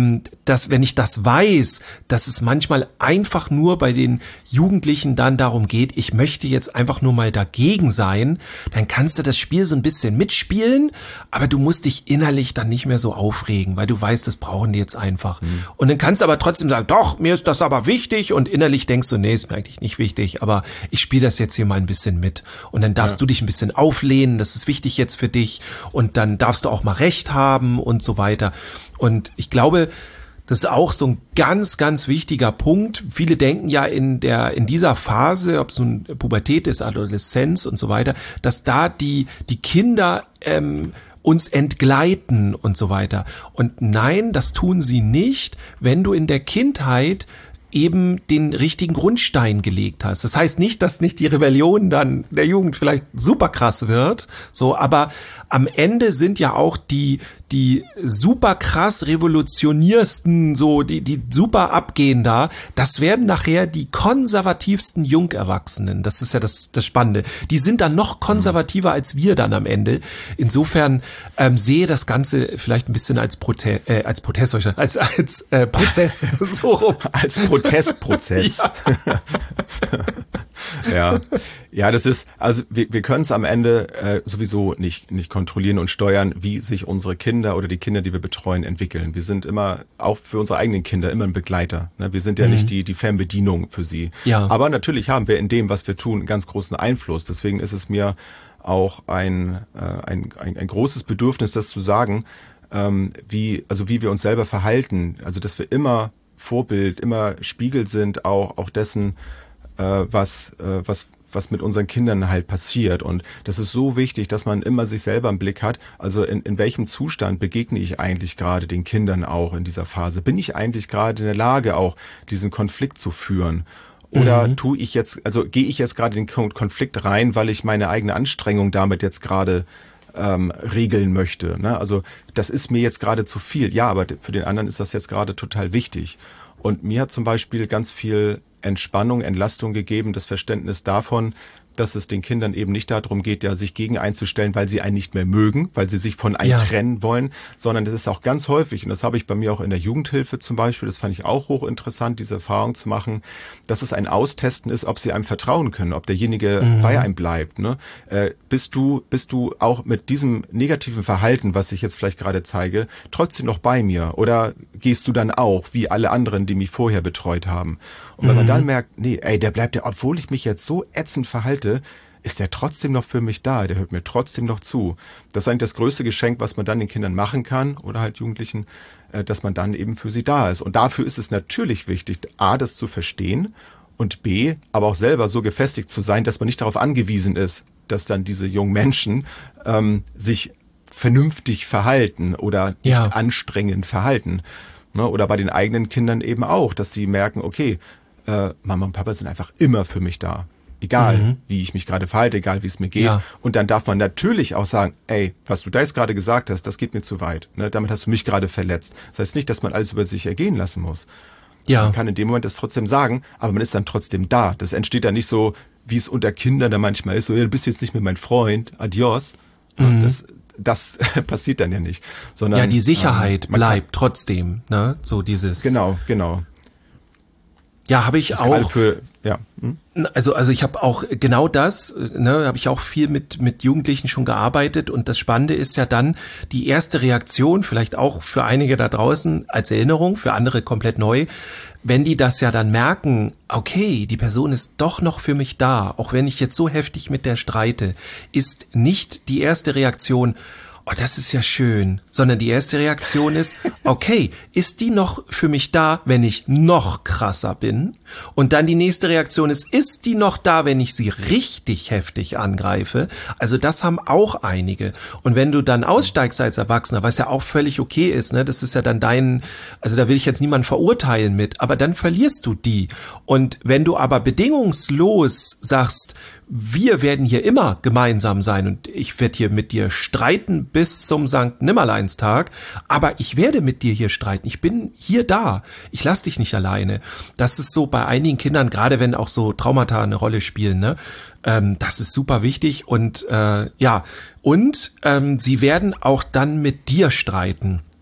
dass wenn ich das weiß, dass es manchmal einfach nur bei den Jugendlichen dann darum geht, ich möchte jetzt einfach nur mal dagegen sein, dann kannst du das Spiel so ein bisschen mitspielen, aber du musst dich innerlich dann nicht mehr so aufregen, weil du weißt, das brauchen die jetzt einfach. Mhm. Und dann kannst du aber trotzdem sagen, doch, mir ist das aber wichtig, und innerlich denkst du, nee, ist mir eigentlich nicht wichtig, aber ich spiele das jetzt hier mal ein bisschen mit. Und dann darfst ja. du dich ein bisschen auflehnen, das ist wichtig jetzt für dich, und dann darfst du auch mal Recht haben und so weiter. Und ich glaube, das ist auch so ein ganz, ganz wichtiger Punkt. Viele denken ja in der, in dieser Phase, ob es nun Pubertät ist, Adoleszenz und so weiter, dass da die, die Kinder, ähm, uns entgleiten und so weiter. Und nein, das tun sie nicht, wenn du in der Kindheit eben den richtigen Grundstein gelegt hast. Das heißt nicht, dass nicht die Rebellion dann der Jugend vielleicht super krass wird, so, aber am Ende sind ja auch die die super krass revolutioniersten, so die die super abgehen da, das werden nachher die konservativsten Jungerwachsenen. Das ist ja das das Spannende. Die sind dann noch konservativer als wir dann am Ende. Insofern ähm, sehe das Ganze vielleicht ein bisschen als Prote äh, als Protest, als als äh, Prozess so rum. Als Protestprozess. Ja. ja, ja, das ist, also wir, wir können es am Ende äh, sowieso nicht nicht kontrollieren und steuern, wie sich unsere Kinder oder die Kinder, die wir betreuen, entwickeln. Wir sind immer, auch für unsere eigenen Kinder, immer ein Begleiter. Ne? Wir sind ja mhm. nicht die die Fernbedienung für sie. Ja. Aber natürlich haben wir in dem, was wir tun, einen ganz großen Einfluss. Deswegen ist es mir auch ein äh, ein, ein, ein großes Bedürfnis, das zu sagen, ähm, wie also wie wir uns selber verhalten. Also dass wir immer Vorbild, immer Spiegel sind, auch auch dessen, äh, was äh, was was mit unseren Kindern halt passiert. Und das ist so wichtig, dass man immer sich selber im Blick hat. Also in, in welchem Zustand begegne ich eigentlich gerade den Kindern auch in dieser Phase? Bin ich eigentlich gerade in der Lage, auch diesen Konflikt zu führen? Oder mhm. tue ich jetzt, also gehe ich jetzt gerade in den Konflikt rein, weil ich meine eigene Anstrengung damit jetzt gerade ähm, regeln möchte? Ne? Also das ist mir jetzt gerade zu viel. Ja, aber für den anderen ist das jetzt gerade total wichtig. Und mir hat zum Beispiel ganz viel Entspannung, Entlastung gegeben, das Verständnis davon, dass es den Kindern eben nicht darum geht, ja, sich gegen einzustellen, weil sie einen nicht mehr mögen, weil sie sich von einem ja. trennen wollen, sondern das ist auch ganz häufig, und das habe ich bei mir auch in der Jugendhilfe zum Beispiel, das fand ich auch hochinteressant, diese Erfahrung zu machen, dass es ein Austesten ist, ob sie einem vertrauen können, ob derjenige mhm. bei einem bleibt. Ne? Äh, bist du, bist du auch mit diesem negativen Verhalten, was ich jetzt vielleicht gerade zeige, trotzdem noch bei mir? Oder gehst du dann auch, wie alle anderen, die mich vorher betreut haben? Und wenn mhm. man dann merkt, nee, ey, der bleibt ja, obwohl ich mich jetzt so ätzend verhalte, ist der trotzdem noch für mich da, der hört mir trotzdem noch zu. Das ist eigentlich das größte Geschenk, was man dann den Kindern machen kann oder halt Jugendlichen, dass man dann eben für sie da ist. Und dafür ist es natürlich wichtig, A, das zu verstehen und B, aber auch selber so gefestigt zu sein, dass man nicht darauf angewiesen ist, dass dann diese jungen Menschen ähm, sich vernünftig verhalten oder nicht ja. anstrengend verhalten. Ne? Oder bei den eigenen Kindern eben auch, dass sie merken, okay, äh, Mama und Papa sind einfach immer für mich da. Egal, mhm. wie ich mich gerade verhalte, egal, wie es mir geht. Ja. Und dann darf man natürlich auch sagen, ey, was du da jetzt gerade gesagt hast, das geht mir zu weit. Ne? Damit hast du mich gerade verletzt. Das heißt nicht, dass man alles über sich ergehen lassen muss. Ja. Man kann in dem Moment das trotzdem sagen, aber man ist dann trotzdem da. Das entsteht dann nicht so, wie es unter Kindern da manchmal ist, so, ja, du bist jetzt nicht mehr mein Freund, adios. Mhm. Das, das passiert dann ja nicht. Sondern, ja, die Sicherheit ähm, bleibt kann, trotzdem, ne? So dieses. Genau, genau. Ja, habe ich das auch. Für, ja. Hm? Also, also ich habe auch genau das, ne, habe ich auch viel mit mit Jugendlichen schon gearbeitet, und das Spannende ist ja dann die erste Reaktion, vielleicht auch für einige da draußen als Erinnerung, für andere komplett neu, wenn die das ja dann merken, okay, die Person ist doch noch für mich da, auch wenn ich jetzt so heftig mit der streite, ist nicht die erste Reaktion, oh, das ist ja schön, sondern die erste Reaktion ist, okay, ist die noch für mich da, wenn ich noch krasser bin? Und dann die nächste Reaktion ist, ist die noch da, wenn ich sie richtig heftig angreife? Also das haben auch einige. Und wenn du dann aussteigst als Erwachsener, was ja auch völlig okay ist, ne, das ist ja dann dein, also da will ich jetzt niemanden verurteilen mit, aber dann verlierst du die. Und wenn du aber bedingungslos sagst, wir werden hier immer gemeinsam sein und ich werde hier mit dir streiten bis zum Sankt Nimmerleinstag, aber ich werde mit dir hier streiten. Ich bin hier da. Ich lass dich nicht alleine. Das ist so bei einigen Kindern, gerade wenn auch so Traumata eine Rolle spielen, ne? Ähm, das ist super wichtig und äh, ja, und ähm, sie werden auch dann mit dir streiten.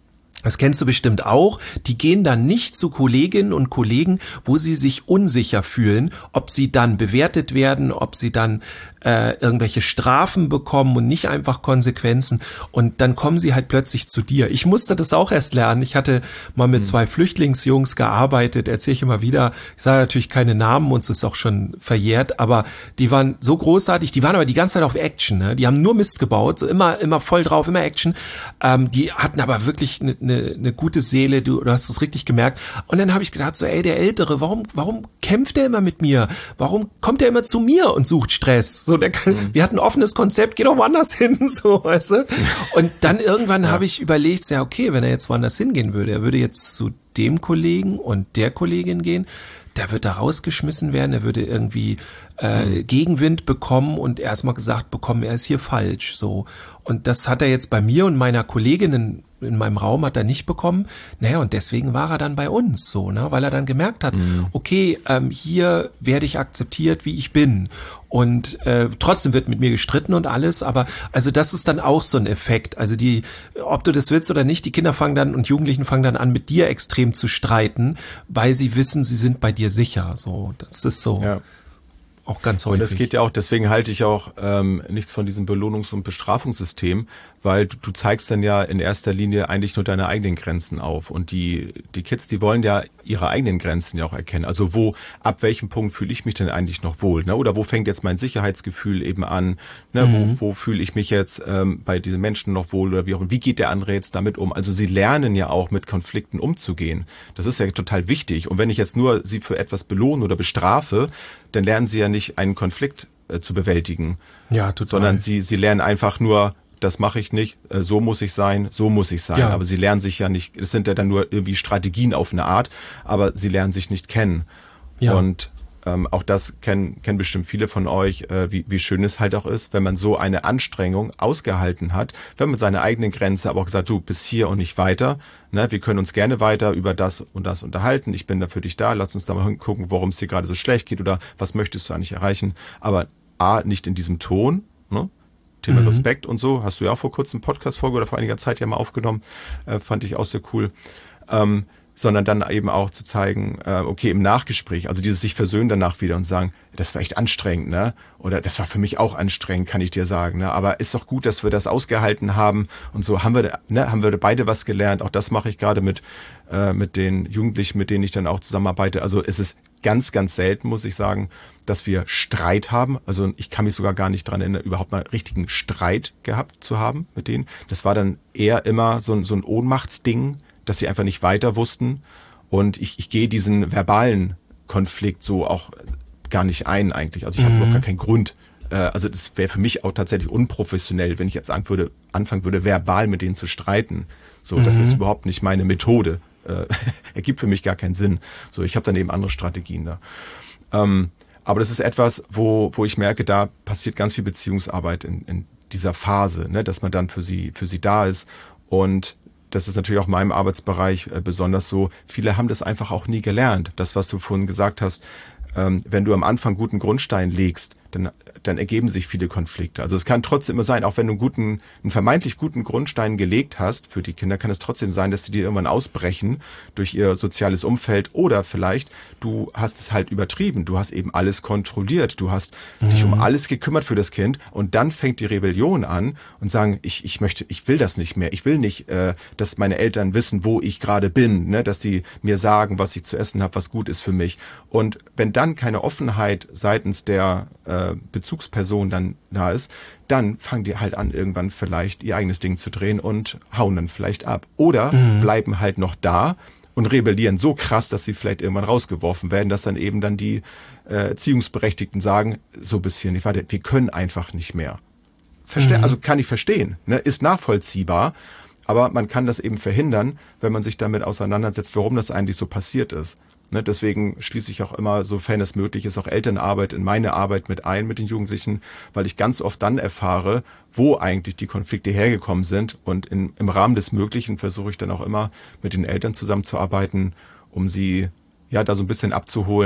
Das kennst du bestimmt auch. Die gehen dann nicht zu Kolleginnen und Kollegen, wo sie sich unsicher fühlen, ob sie dann bewertet werden, ob sie dann äh, irgendwelche Strafen bekommen und nicht einfach Konsequenzen. Und dann kommen sie halt plötzlich zu dir. Ich musste das auch erst lernen. Ich hatte mal mit mhm. zwei Flüchtlingsjungs gearbeitet, erzähle ich immer wieder. Ich sage natürlich keine Namen, uns ist auch schon verjährt, aber die waren so großartig. Die waren aber die ganze Zeit auf Action. Ne? Die haben nur Mist gebaut, so immer immer voll drauf, immer Action. Ähm, die hatten aber wirklich eine ne, eine gute Seele, du, du hast es richtig gemerkt. Und dann habe ich gedacht, so ey, der Ältere, warum warum kämpft der immer mit mir? Warum kommt der immer zu mir und sucht Stress? So, der kann, mhm. wir hatten ein offenes Konzept, geh doch woanders hin, so, weißt du? Und dann irgendwann ja. habe ich überlegt, ja okay, wenn er jetzt woanders hingehen würde, er würde jetzt zu dem Kollegen und der Kollegin gehen, der wird da rausgeschmissen werden, er würde irgendwie äh, mhm. Gegenwind bekommen und erstmal gesagt bekommen, er ist hier falsch, so. Und das hat er jetzt bei mir und meiner Kollegin in, in meinem Raum hat er nicht bekommen. Naja, und deswegen war er dann bei uns so, ne, weil er dann gemerkt hat, mhm. okay, ähm, hier werde ich akzeptiert, wie ich bin. Und äh, trotzdem wird mit mir gestritten und alles, aber also das ist dann auch so ein Effekt. Also die, ob du das willst oder nicht, die Kinder fangen dann und Jugendlichen fangen dann an, mit dir extrem zu streiten, weil sie wissen, sie sind bei dir sicher. So, das ist so. Ja. Auch ganz häufig. Und das geht ja auch, deswegen halte ich auch ähm, nichts von diesem Belohnungs- und Bestrafungssystem, weil du, du zeigst dann ja in erster Linie eigentlich nur deine eigenen Grenzen auf. Und die die Kids, die wollen ja ihre eigenen Grenzen ja auch erkennen. Also wo, ab welchem Punkt fühle ich mich denn eigentlich noch wohl? Ne? Oder wo fängt jetzt mein Sicherheitsgefühl eben an? Ne? Mhm. Wo, wo fühle ich mich jetzt ähm, bei diesen Menschen noch wohl? Oder wie auch? Und wie geht der andere jetzt damit um? Also sie lernen ja auch mit Konflikten umzugehen. Das ist ja total wichtig. Und wenn ich jetzt nur sie für etwas belohne oder bestrafe, dann lernen sie ja nicht einen Konflikt äh, zu bewältigen. Ja, total. Sondern sie, sie lernen einfach nur, das mache ich nicht, äh, so muss ich sein, so muss ich sein. Ja. Aber sie lernen sich ja nicht, es sind ja dann nur irgendwie Strategien auf eine Art, aber sie lernen sich nicht kennen. Ja. Und ähm, auch das kennen, kennen bestimmt viele von euch, äh, wie, wie schön es halt auch ist, wenn man so eine Anstrengung ausgehalten hat, wenn man seine eigenen Grenze aber auch gesagt, du bis hier und nicht weiter, ne, wir können uns gerne weiter über das und das unterhalten, ich bin da für dich da, lass uns da mal gucken, warum es dir gerade so schlecht geht oder was möchtest du eigentlich erreichen, aber A, nicht in diesem Ton, ne? Thema mhm. Respekt und so, hast du ja auch vor kurzem Podcast-Folge oder vor einiger Zeit ja mal aufgenommen, äh, fand ich auch sehr cool, ähm, sondern dann eben auch zu zeigen, äh, okay, im Nachgespräch, also dieses sich versöhnen danach wieder und sagen, das war echt anstrengend, ne? Oder das war für mich auch anstrengend, kann ich dir sagen, ne? Aber ist doch gut, dass wir das ausgehalten haben und so haben wir, ne, haben wir beide was gelernt. Auch das mache ich gerade mit äh, mit den Jugendlichen, mit denen ich dann auch zusammenarbeite. Also es ist ganz, ganz selten, muss ich sagen, dass wir Streit haben. Also ich kann mich sogar gar nicht dran erinnern, überhaupt mal richtigen Streit gehabt zu haben mit denen. Das war dann eher immer so ein, so ein Ohnmachtsding, dass sie einfach nicht weiter wussten. Und ich, ich gehe diesen verbalen Konflikt so auch gar nicht ein eigentlich. Also ich mhm. habe überhaupt gar keinen Grund. Äh, also das wäre für mich auch tatsächlich unprofessionell, wenn ich jetzt sagen würde, anfangen würde, verbal mit denen zu streiten. So, mhm. das ist überhaupt nicht meine Methode. Äh, ergibt für mich gar keinen Sinn. So, ich habe dann eben andere Strategien da. Ähm, aber das ist etwas, wo wo ich merke, da passiert ganz viel Beziehungsarbeit in, in dieser Phase, ne, dass man dann für sie für sie da ist. Und das ist natürlich auch in meinem Arbeitsbereich äh, besonders so. Viele haben das einfach auch nie gelernt. Das, was du vorhin gesagt hast, ähm, wenn du am Anfang guten Grundstein legst, dann, dann ergeben sich viele Konflikte. Also es kann trotzdem immer sein, auch wenn du einen guten, einen vermeintlich guten Grundstein gelegt hast für die Kinder, kann es trotzdem sein, dass sie dir irgendwann ausbrechen durch ihr soziales Umfeld oder vielleicht du hast es halt übertrieben. Du hast eben alles kontrolliert. Du hast mhm. dich um alles gekümmert für das Kind und dann fängt die Rebellion an und sagen, ich, ich möchte, ich will das nicht mehr. Ich will nicht, äh, dass meine Eltern wissen, wo ich gerade bin, ne? Dass sie mir sagen, was ich zu essen habe, was gut ist für mich. Und wenn dann keine Offenheit seitens der äh, Bezugsperson dann da ist, dann fangen die halt an, irgendwann vielleicht ihr eigenes Ding zu drehen und hauen dann vielleicht ab. Oder mhm. bleiben halt noch da und rebellieren so krass, dass sie vielleicht irgendwann rausgeworfen werden, dass dann eben dann die äh, Erziehungsberechtigten sagen, so ein bisschen, ich warte, wir können einfach nicht mehr. Verste- mhm. Also kann ich verstehen, ne? Ist nachvollziehbar, aber man kann das eben verhindern, wenn man sich damit auseinandersetzt, warum das eigentlich so passiert ist. Ne, deswegen schließe ich auch immer, sofern es möglich ist, auch Elternarbeit in meine Arbeit mit ein, mit den Jugendlichen, weil ich ganz oft dann erfahre, wo eigentlich die Konflikte hergekommen sind. Und in, im Rahmen des Möglichen versuche ich dann auch immer, mit den Eltern zusammenzuarbeiten, um sie ja da so ein bisschen abzuholen,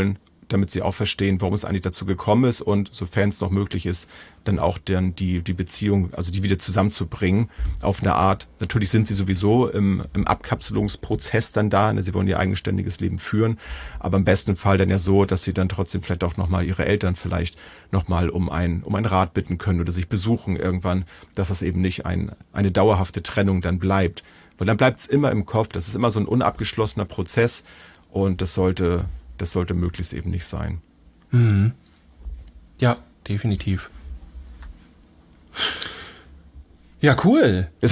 damit sie auch verstehen, warum es eigentlich dazu gekommen ist und sofern es noch möglich ist, dann auch dann die, die Beziehung, also die wieder zusammenzubringen auf eine Art. Natürlich sind sie sowieso im, im Abkapselungsprozess dann da, ne? Sie wollen ihr eigenständiges Leben führen, aber im besten Fall dann ja so, dass sie dann trotzdem vielleicht auch nochmal ihre Eltern vielleicht nochmal um ein, um ein Rat bitten können oder sich besuchen irgendwann, dass das eben nicht ein, eine dauerhafte Trennung dann bleibt. Weil dann bleibt es immer im Kopf, das ist immer so ein unabgeschlossener Prozess und das sollte, das sollte möglichst eben nicht sein. Mhm. Ja, definitiv. Ja, cool. Jetzt,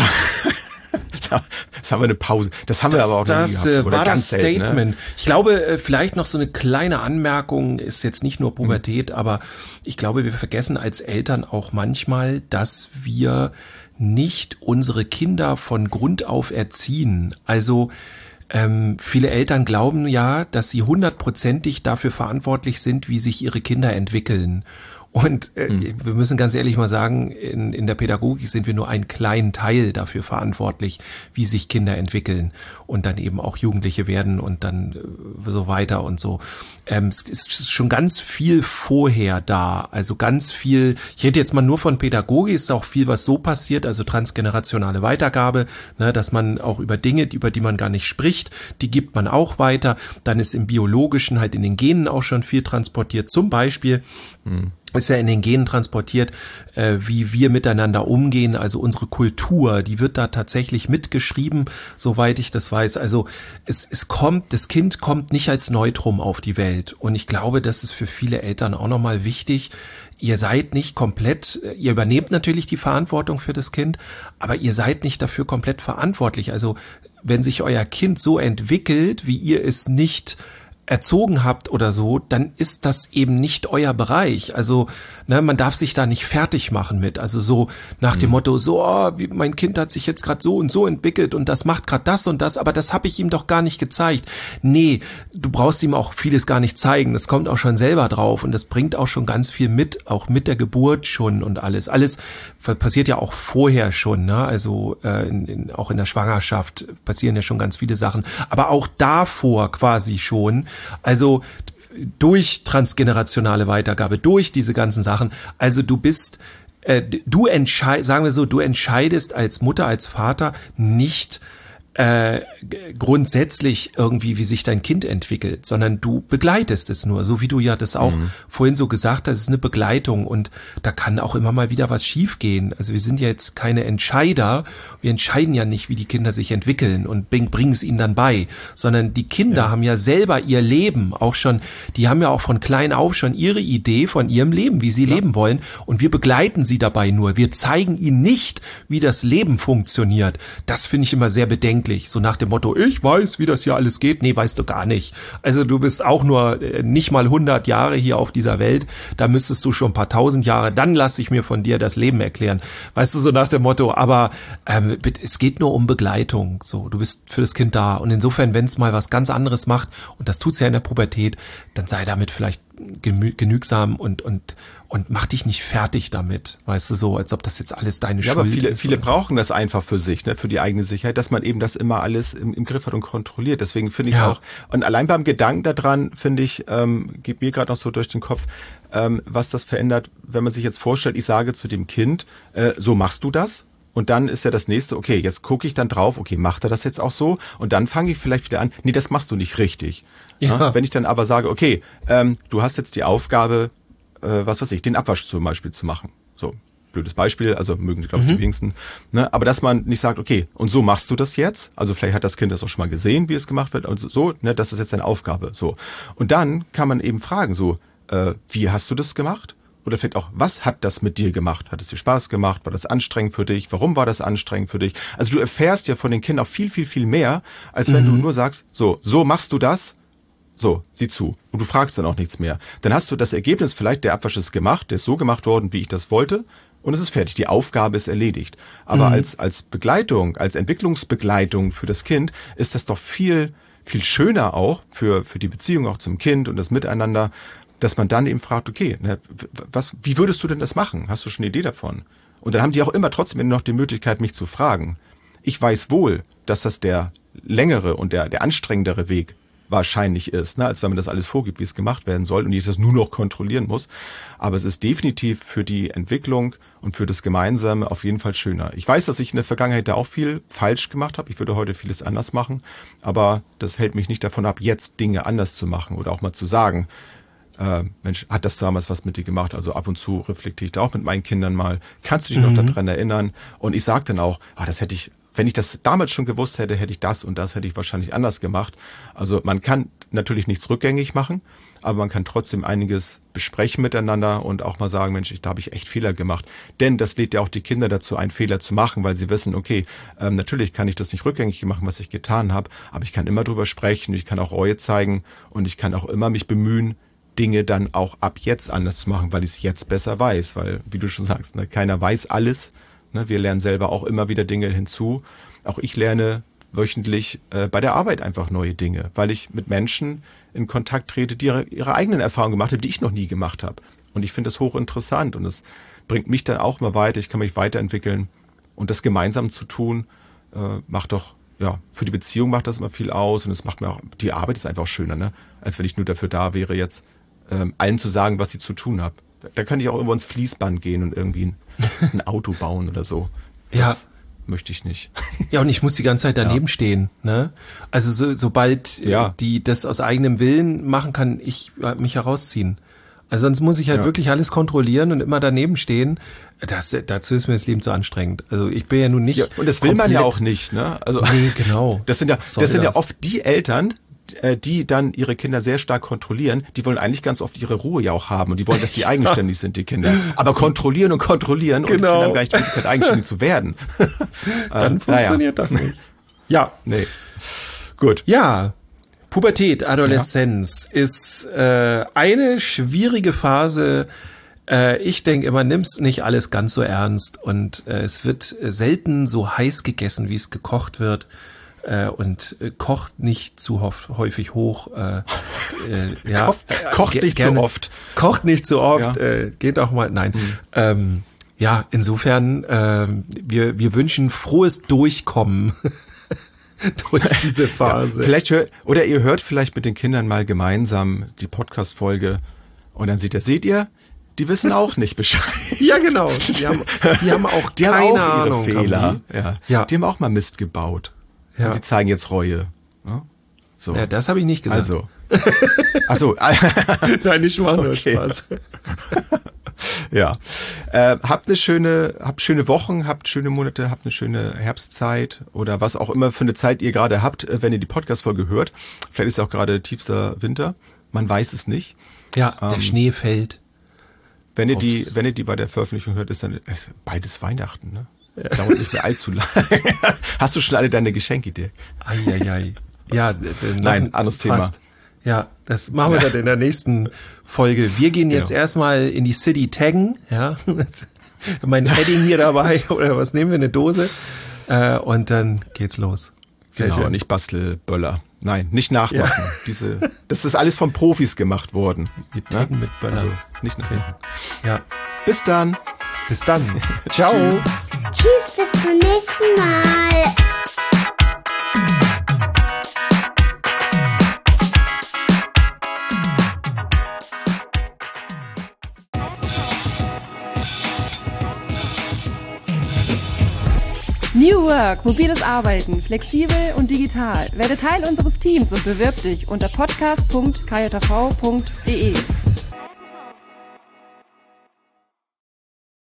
jetzt haben wir eine Pause. Das haben das, wir aber auch noch das, nie gehabt. Das war ganz das selten, Statement. Ne? Ich glaube, vielleicht noch so eine kleine Anmerkung, ist jetzt nicht nur Pubertät, mhm. aber ich glaube, wir vergessen als Eltern auch manchmal, dass wir nicht unsere Kinder von Grund auf erziehen. Also ähm, viele Eltern glauben ja, dass sie hundertprozentig dafür verantwortlich sind, wie sich ihre Kinder entwickeln. Und äh, mhm. wir müssen ganz ehrlich mal sagen, in, in der Pädagogik sind wir nur einen kleinen Teil dafür verantwortlich, wie sich Kinder entwickeln und dann eben auch Jugendliche werden und dann äh, so weiter und so. Ähm, es ist schon ganz viel vorher da, also ganz viel, ich rede jetzt mal nur von Pädagogik, ist auch viel, was so passiert, also transgenerationale Weitergabe, ne, dass man auch über Dinge, über die man gar nicht spricht, die gibt man auch weiter. Dann ist im Biologischen halt in den Genen auch schon viel transportiert, zum Beispiel mhm. ist ja in den Genen transportiert, äh, wie wir miteinander umgehen, also unsere Kultur, die wird da tatsächlich mitgeschrieben, soweit ich das weiß. Also es, es kommt, das Kind kommt nicht als Neutrum auf die Welt. Und ich glaube, das ist für viele Eltern auch nochmal wichtig. Ihr seid nicht komplett, ihr übernehmt natürlich die Verantwortung für das Kind, aber ihr seid nicht dafür komplett verantwortlich. Also wenn sich euer Kind so entwickelt, wie ihr es nicht erzogen habt oder so, dann ist das eben nicht euer Bereich. Also ne, man darf sich da nicht fertig machen mit. Also so nach mhm. dem Motto, so oh, wie, mein Kind hat sich jetzt gerade so und so entwickelt und das macht gerade das und das, aber das habe ich ihm doch gar nicht gezeigt. Nee, du brauchst ihm auch vieles gar nicht zeigen. Das kommt auch schon selber drauf und das bringt auch schon ganz viel mit, auch mit der Geburt schon und alles. Alles passiert ja auch vorher schon, ne? Also äh, in, in, auch in der Schwangerschaft passieren ja schon ganz viele Sachen, aber auch davor quasi schon. Also durch transgenerationale Weitergabe, durch diese ganzen Sachen. Also du bist, äh, du entscheidest, sagen wir so, du entscheidest als Mutter, als Vater nicht äh, grundsätzlich irgendwie, wie sich dein Kind entwickelt, sondern du begleitest es nur, so wie du ja das auch mhm. vorhin so gesagt hast, es ist eine Begleitung und da kann auch immer mal wieder was schiefgehen. Also wir sind ja jetzt keine Entscheider, wir entscheiden ja nicht, wie die Kinder sich entwickeln und bringen es ihnen dann bei, sondern die Kinder ja. haben ja selber ihr Leben auch schon, die haben ja auch von klein auf schon ihre Idee von ihrem Leben, wie sie ja. leben wollen und wir begleiten sie dabei nur. Wir zeigen ihnen nicht, wie das Leben funktioniert. Das finde ich immer sehr bedenklich. So nach dem Motto, ich weiß, wie das hier alles geht. Nee, weißt du gar nicht. Also du bist auch nur nicht mal hundert Jahre hier auf dieser Welt. Da müsstest du schon ein paar tausend Jahre, dann lasse ich mir von dir das Leben erklären. Weißt du, so nach dem Motto, aber ähm, es geht nur um Begleitung. So, du bist für das Kind da. Und insofern, wenn es mal was ganz anderes macht, und das tut's ja in der Pubertät, dann sei damit vielleicht genügsam und, und, und mach dich nicht fertig damit, weißt du, so, als ob das jetzt alles deine ja, Schuld aber viele, ist. Viele brauchen das einfach für sich, ne, für die eigene Sicherheit, dass man eben das immer alles im, im Griff hat und kontrolliert. Deswegen finde ich ja. auch, und allein beim Gedanken daran, finde ich, ähm, geht mir gerade noch so durch den Kopf, ähm, was das verändert, wenn man sich jetzt vorstellt, ich sage zu dem Kind, äh, so machst du das? Und dann ist ja das nächste, okay, jetzt gucke ich dann drauf, okay, macht er das jetzt auch so? Und dann fange ich vielleicht wieder an, nee, das machst du nicht richtig. Ja. Ja, wenn ich dann aber sage, okay, ähm, du hast jetzt die Aufgabe, äh, was weiß ich, den Abwasch zum Beispiel zu machen. So, blödes Beispiel, also mögen die, glaube ich, mhm. die wenigsten. Ne? Aber dass man nicht sagt, okay, und so machst du das jetzt? Also vielleicht hat das Kind das auch schon mal gesehen, wie es gemacht wird. Also so, ne, das ist jetzt deine Aufgabe. So. Und dann kann man eben fragen, so, äh, wie hast du das gemacht? Oder vielleicht auch, was hat das mit dir gemacht? Hat es dir Spaß gemacht? War das anstrengend für dich? Warum war das anstrengend für dich? Also du erfährst ja von den Kindern auch viel, viel, viel mehr, als wenn mhm. du nur sagst, so, so machst du das, so, sieh zu. Und du fragst dann auch nichts mehr. Dann hast du das Ergebnis, vielleicht der Abwasch ist gemacht, der ist so gemacht worden, wie ich das wollte, und es ist fertig. Die Aufgabe ist erledigt. Aber mhm. als, als Begleitung, als Entwicklungsbegleitung für das Kind ist das doch viel, viel schöner auch für, für die Beziehung auch zum Kind und das Miteinander, dass man dann eben fragt, okay, ne, was, wie würdest du denn das machen? Hast du schon eine Idee davon? Und dann haben die auch immer trotzdem noch die Möglichkeit, mich zu fragen. Ich weiß wohl, dass das der längere und der, der anstrengendere Weg unwahrscheinlich ist, ne, als wenn man das alles vorgibt, wie es gemacht werden soll und ich das nur noch kontrollieren muss. Aber es ist definitiv für die Entwicklung und für das Gemeinsame auf jeden Fall schöner. Ich weiß, dass ich in der Vergangenheit da auch viel falsch gemacht habe. Ich würde heute vieles anders machen, aber das hält mich nicht davon ab, jetzt Dinge anders zu machen oder auch mal zu sagen, äh, Mensch, hat das damals was mit dir gemacht? Also ab und zu reflektiere ich da auch mit meinen Kindern mal. Kannst du dich mhm. noch daran erinnern? Und ich sage dann auch, ah, das hätte ich, wenn ich das damals schon gewusst hätte, hätte ich das und das hätte ich wahrscheinlich anders gemacht. Also man kann natürlich nichts rückgängig machen, aber man kann trotzdem einiges besprechen miteinander und auch mal sagen, Mensch, ich, da habe ich echt Fehler gemacht. Denn das lädt ja auch die Kinder dazu, einen Fehler zu machen, weil sie wissen, okay, ähm, natürlich kann ich das nicht rückgängig machen, was ich getan habe, aber ich kann immer drüber sprechen, ich kann auch Reue zeigen und ich kann auch immer mich bemühen, Dinge dann auch ab jetzt anders zu machen, weil ich es jetzt besser weiß. Weil, wie du schon sagst, ne, keiner weiß alles. Ne, wir lernen selber auch immer wieder Dinge hinzu. Auch ich lerne wöchentlich äh, bei der Arbeit einfach neue Dinge, weil ich mit Menschen in Kontakt trete, die ihre, ihre eigenen Erfahrungen gemacht haben, die ich noch nie gemacht habe. Und ich finde das hochinteressant und es bringt mich dann auch mal weiter. Ich kann mich weiterentwickeln und das gemeinsam zu tun, äh, macht doch, ja, für die Beziehung macht das immer viel aus und es macht mir auch, die Arbeit ist einfach auch schöner, ne, als wenn ich nur dafür da wäre, jetzt ähm, allen zu sagen, was sie zu tun haben. Da, da kann ich auch irgendwo ins Fließband gehen und irgendwie ein, ein Auto bauen oder so. Das ja. möchte ich nicht. Ja, und ich muss die ganze Zeit daneben ja. stehen, ne? Also so, sobald ja. die das aus eigenem Willen machen, kann ich mich herausziehen. Also sonst muss ich halt ja. wirklich alles kontrollieren und immer daneben stehen. Das, dazu ist mir das Leben zu anstrengend. Also ich bin ja nun nicht. Ja, und das will man ja auch nicht, ne? Also nee, genau. Das sind ja, das sind ja oft die Eltern, die dann ihre Kinder sehr stark kontrollieren, die wollen eigentlich ganz oft ihre Ruhe ja auch haben und die wollen, dass die eigenständig sind, die Kinder. Aber kontrollieren und kontrollieren genau. und die Kinder haben gar nicht die Möglichkeit, eigenständig zu werden. Dann ähm, funktioniert naja. das nicht. Ja. Nee. Gut. Ja. Pubertät, Adoleszenz ja. ist äh, eine schwierige Phase. Äh, ich denke immer, nimm's nicht alles ganz so ernst und äh, es wird selten so heiß gegessen, wie es gekocht wird. Und äh, kocht nicht zu häufig hoch. Äh, äh, ja, kocht, kocht äh, nicht gerne, zu oft. Kocht nicht zu oft. Ja. Äh, geht auch mal. Nein. Mhm. Ähm, ja, insofern, äh, wir, wir wünschen frohes Durchkommen durch diese Phase. Ja, vielleicht hört, oder ihr hört vielleicht mit den Kindern mal gemeinsam die Podcast-Folge und dann seht ihr, seht ihr, die wissen auch nicht Bescheid. Ja, genau. Die haben, die haben auch die keine haben auch ihre Ahnung. Fehler. Die. Ja. Ja. Die haben auch mal Mist gebaut. Ja. Und die zeigen jetzt Reue. Ja, so. Ja, das habe ich nicht gesagt. Also. Ach so. Nein, ich mache nur okay. Spaß. Ja. Äh, habt eine schöne, habt schöne Wochen, habt schöne Monate, habt eine schöne Herbstzeit oder was auch immer für eine Zeit ihr gerade habt, wenn ihr die Podcast-Folge hört. Vielleicht ist ja auch gerade tiefster Winter. Man weiß es nicht. Ja, der ähm, Schnee fällt. Wenn ihr die, wenn ihr die bei der Veröffentlichung hört, ist dann ist beides Weihnachten, ne? Ja. Dauert nicht mehr allzu lang. Hast du schon alle deine Geschenke, Dirk? Eieiei. Ja, nein, anderes fast. Thema. Ja, das machen wir ja. dann in der nächsten Folge. Wir gehen jetzt genau. erstmal in die City taggen, ja. Mein Edding hier dabei oder was nehmen wir, eine Dose äh, und dann geht's los. Sehr genau, schön. Nicht Bastelböller. Nein, nicht nachmachen. Ja. Diese, das ist alles von Profis gemacht worden. Wir taggen ja? mit Böller. Also nicht nachmachen. Okay. Ja. Bis dann. Bis dann. Ciao. Tschüss. Tschüss, bis zum nächsten Mal. New Work, mobiles Arbeiten, flexibel und digital. Werde Teil unseres Teams und bewirb dich unter podcast punkt k j v punkt d e.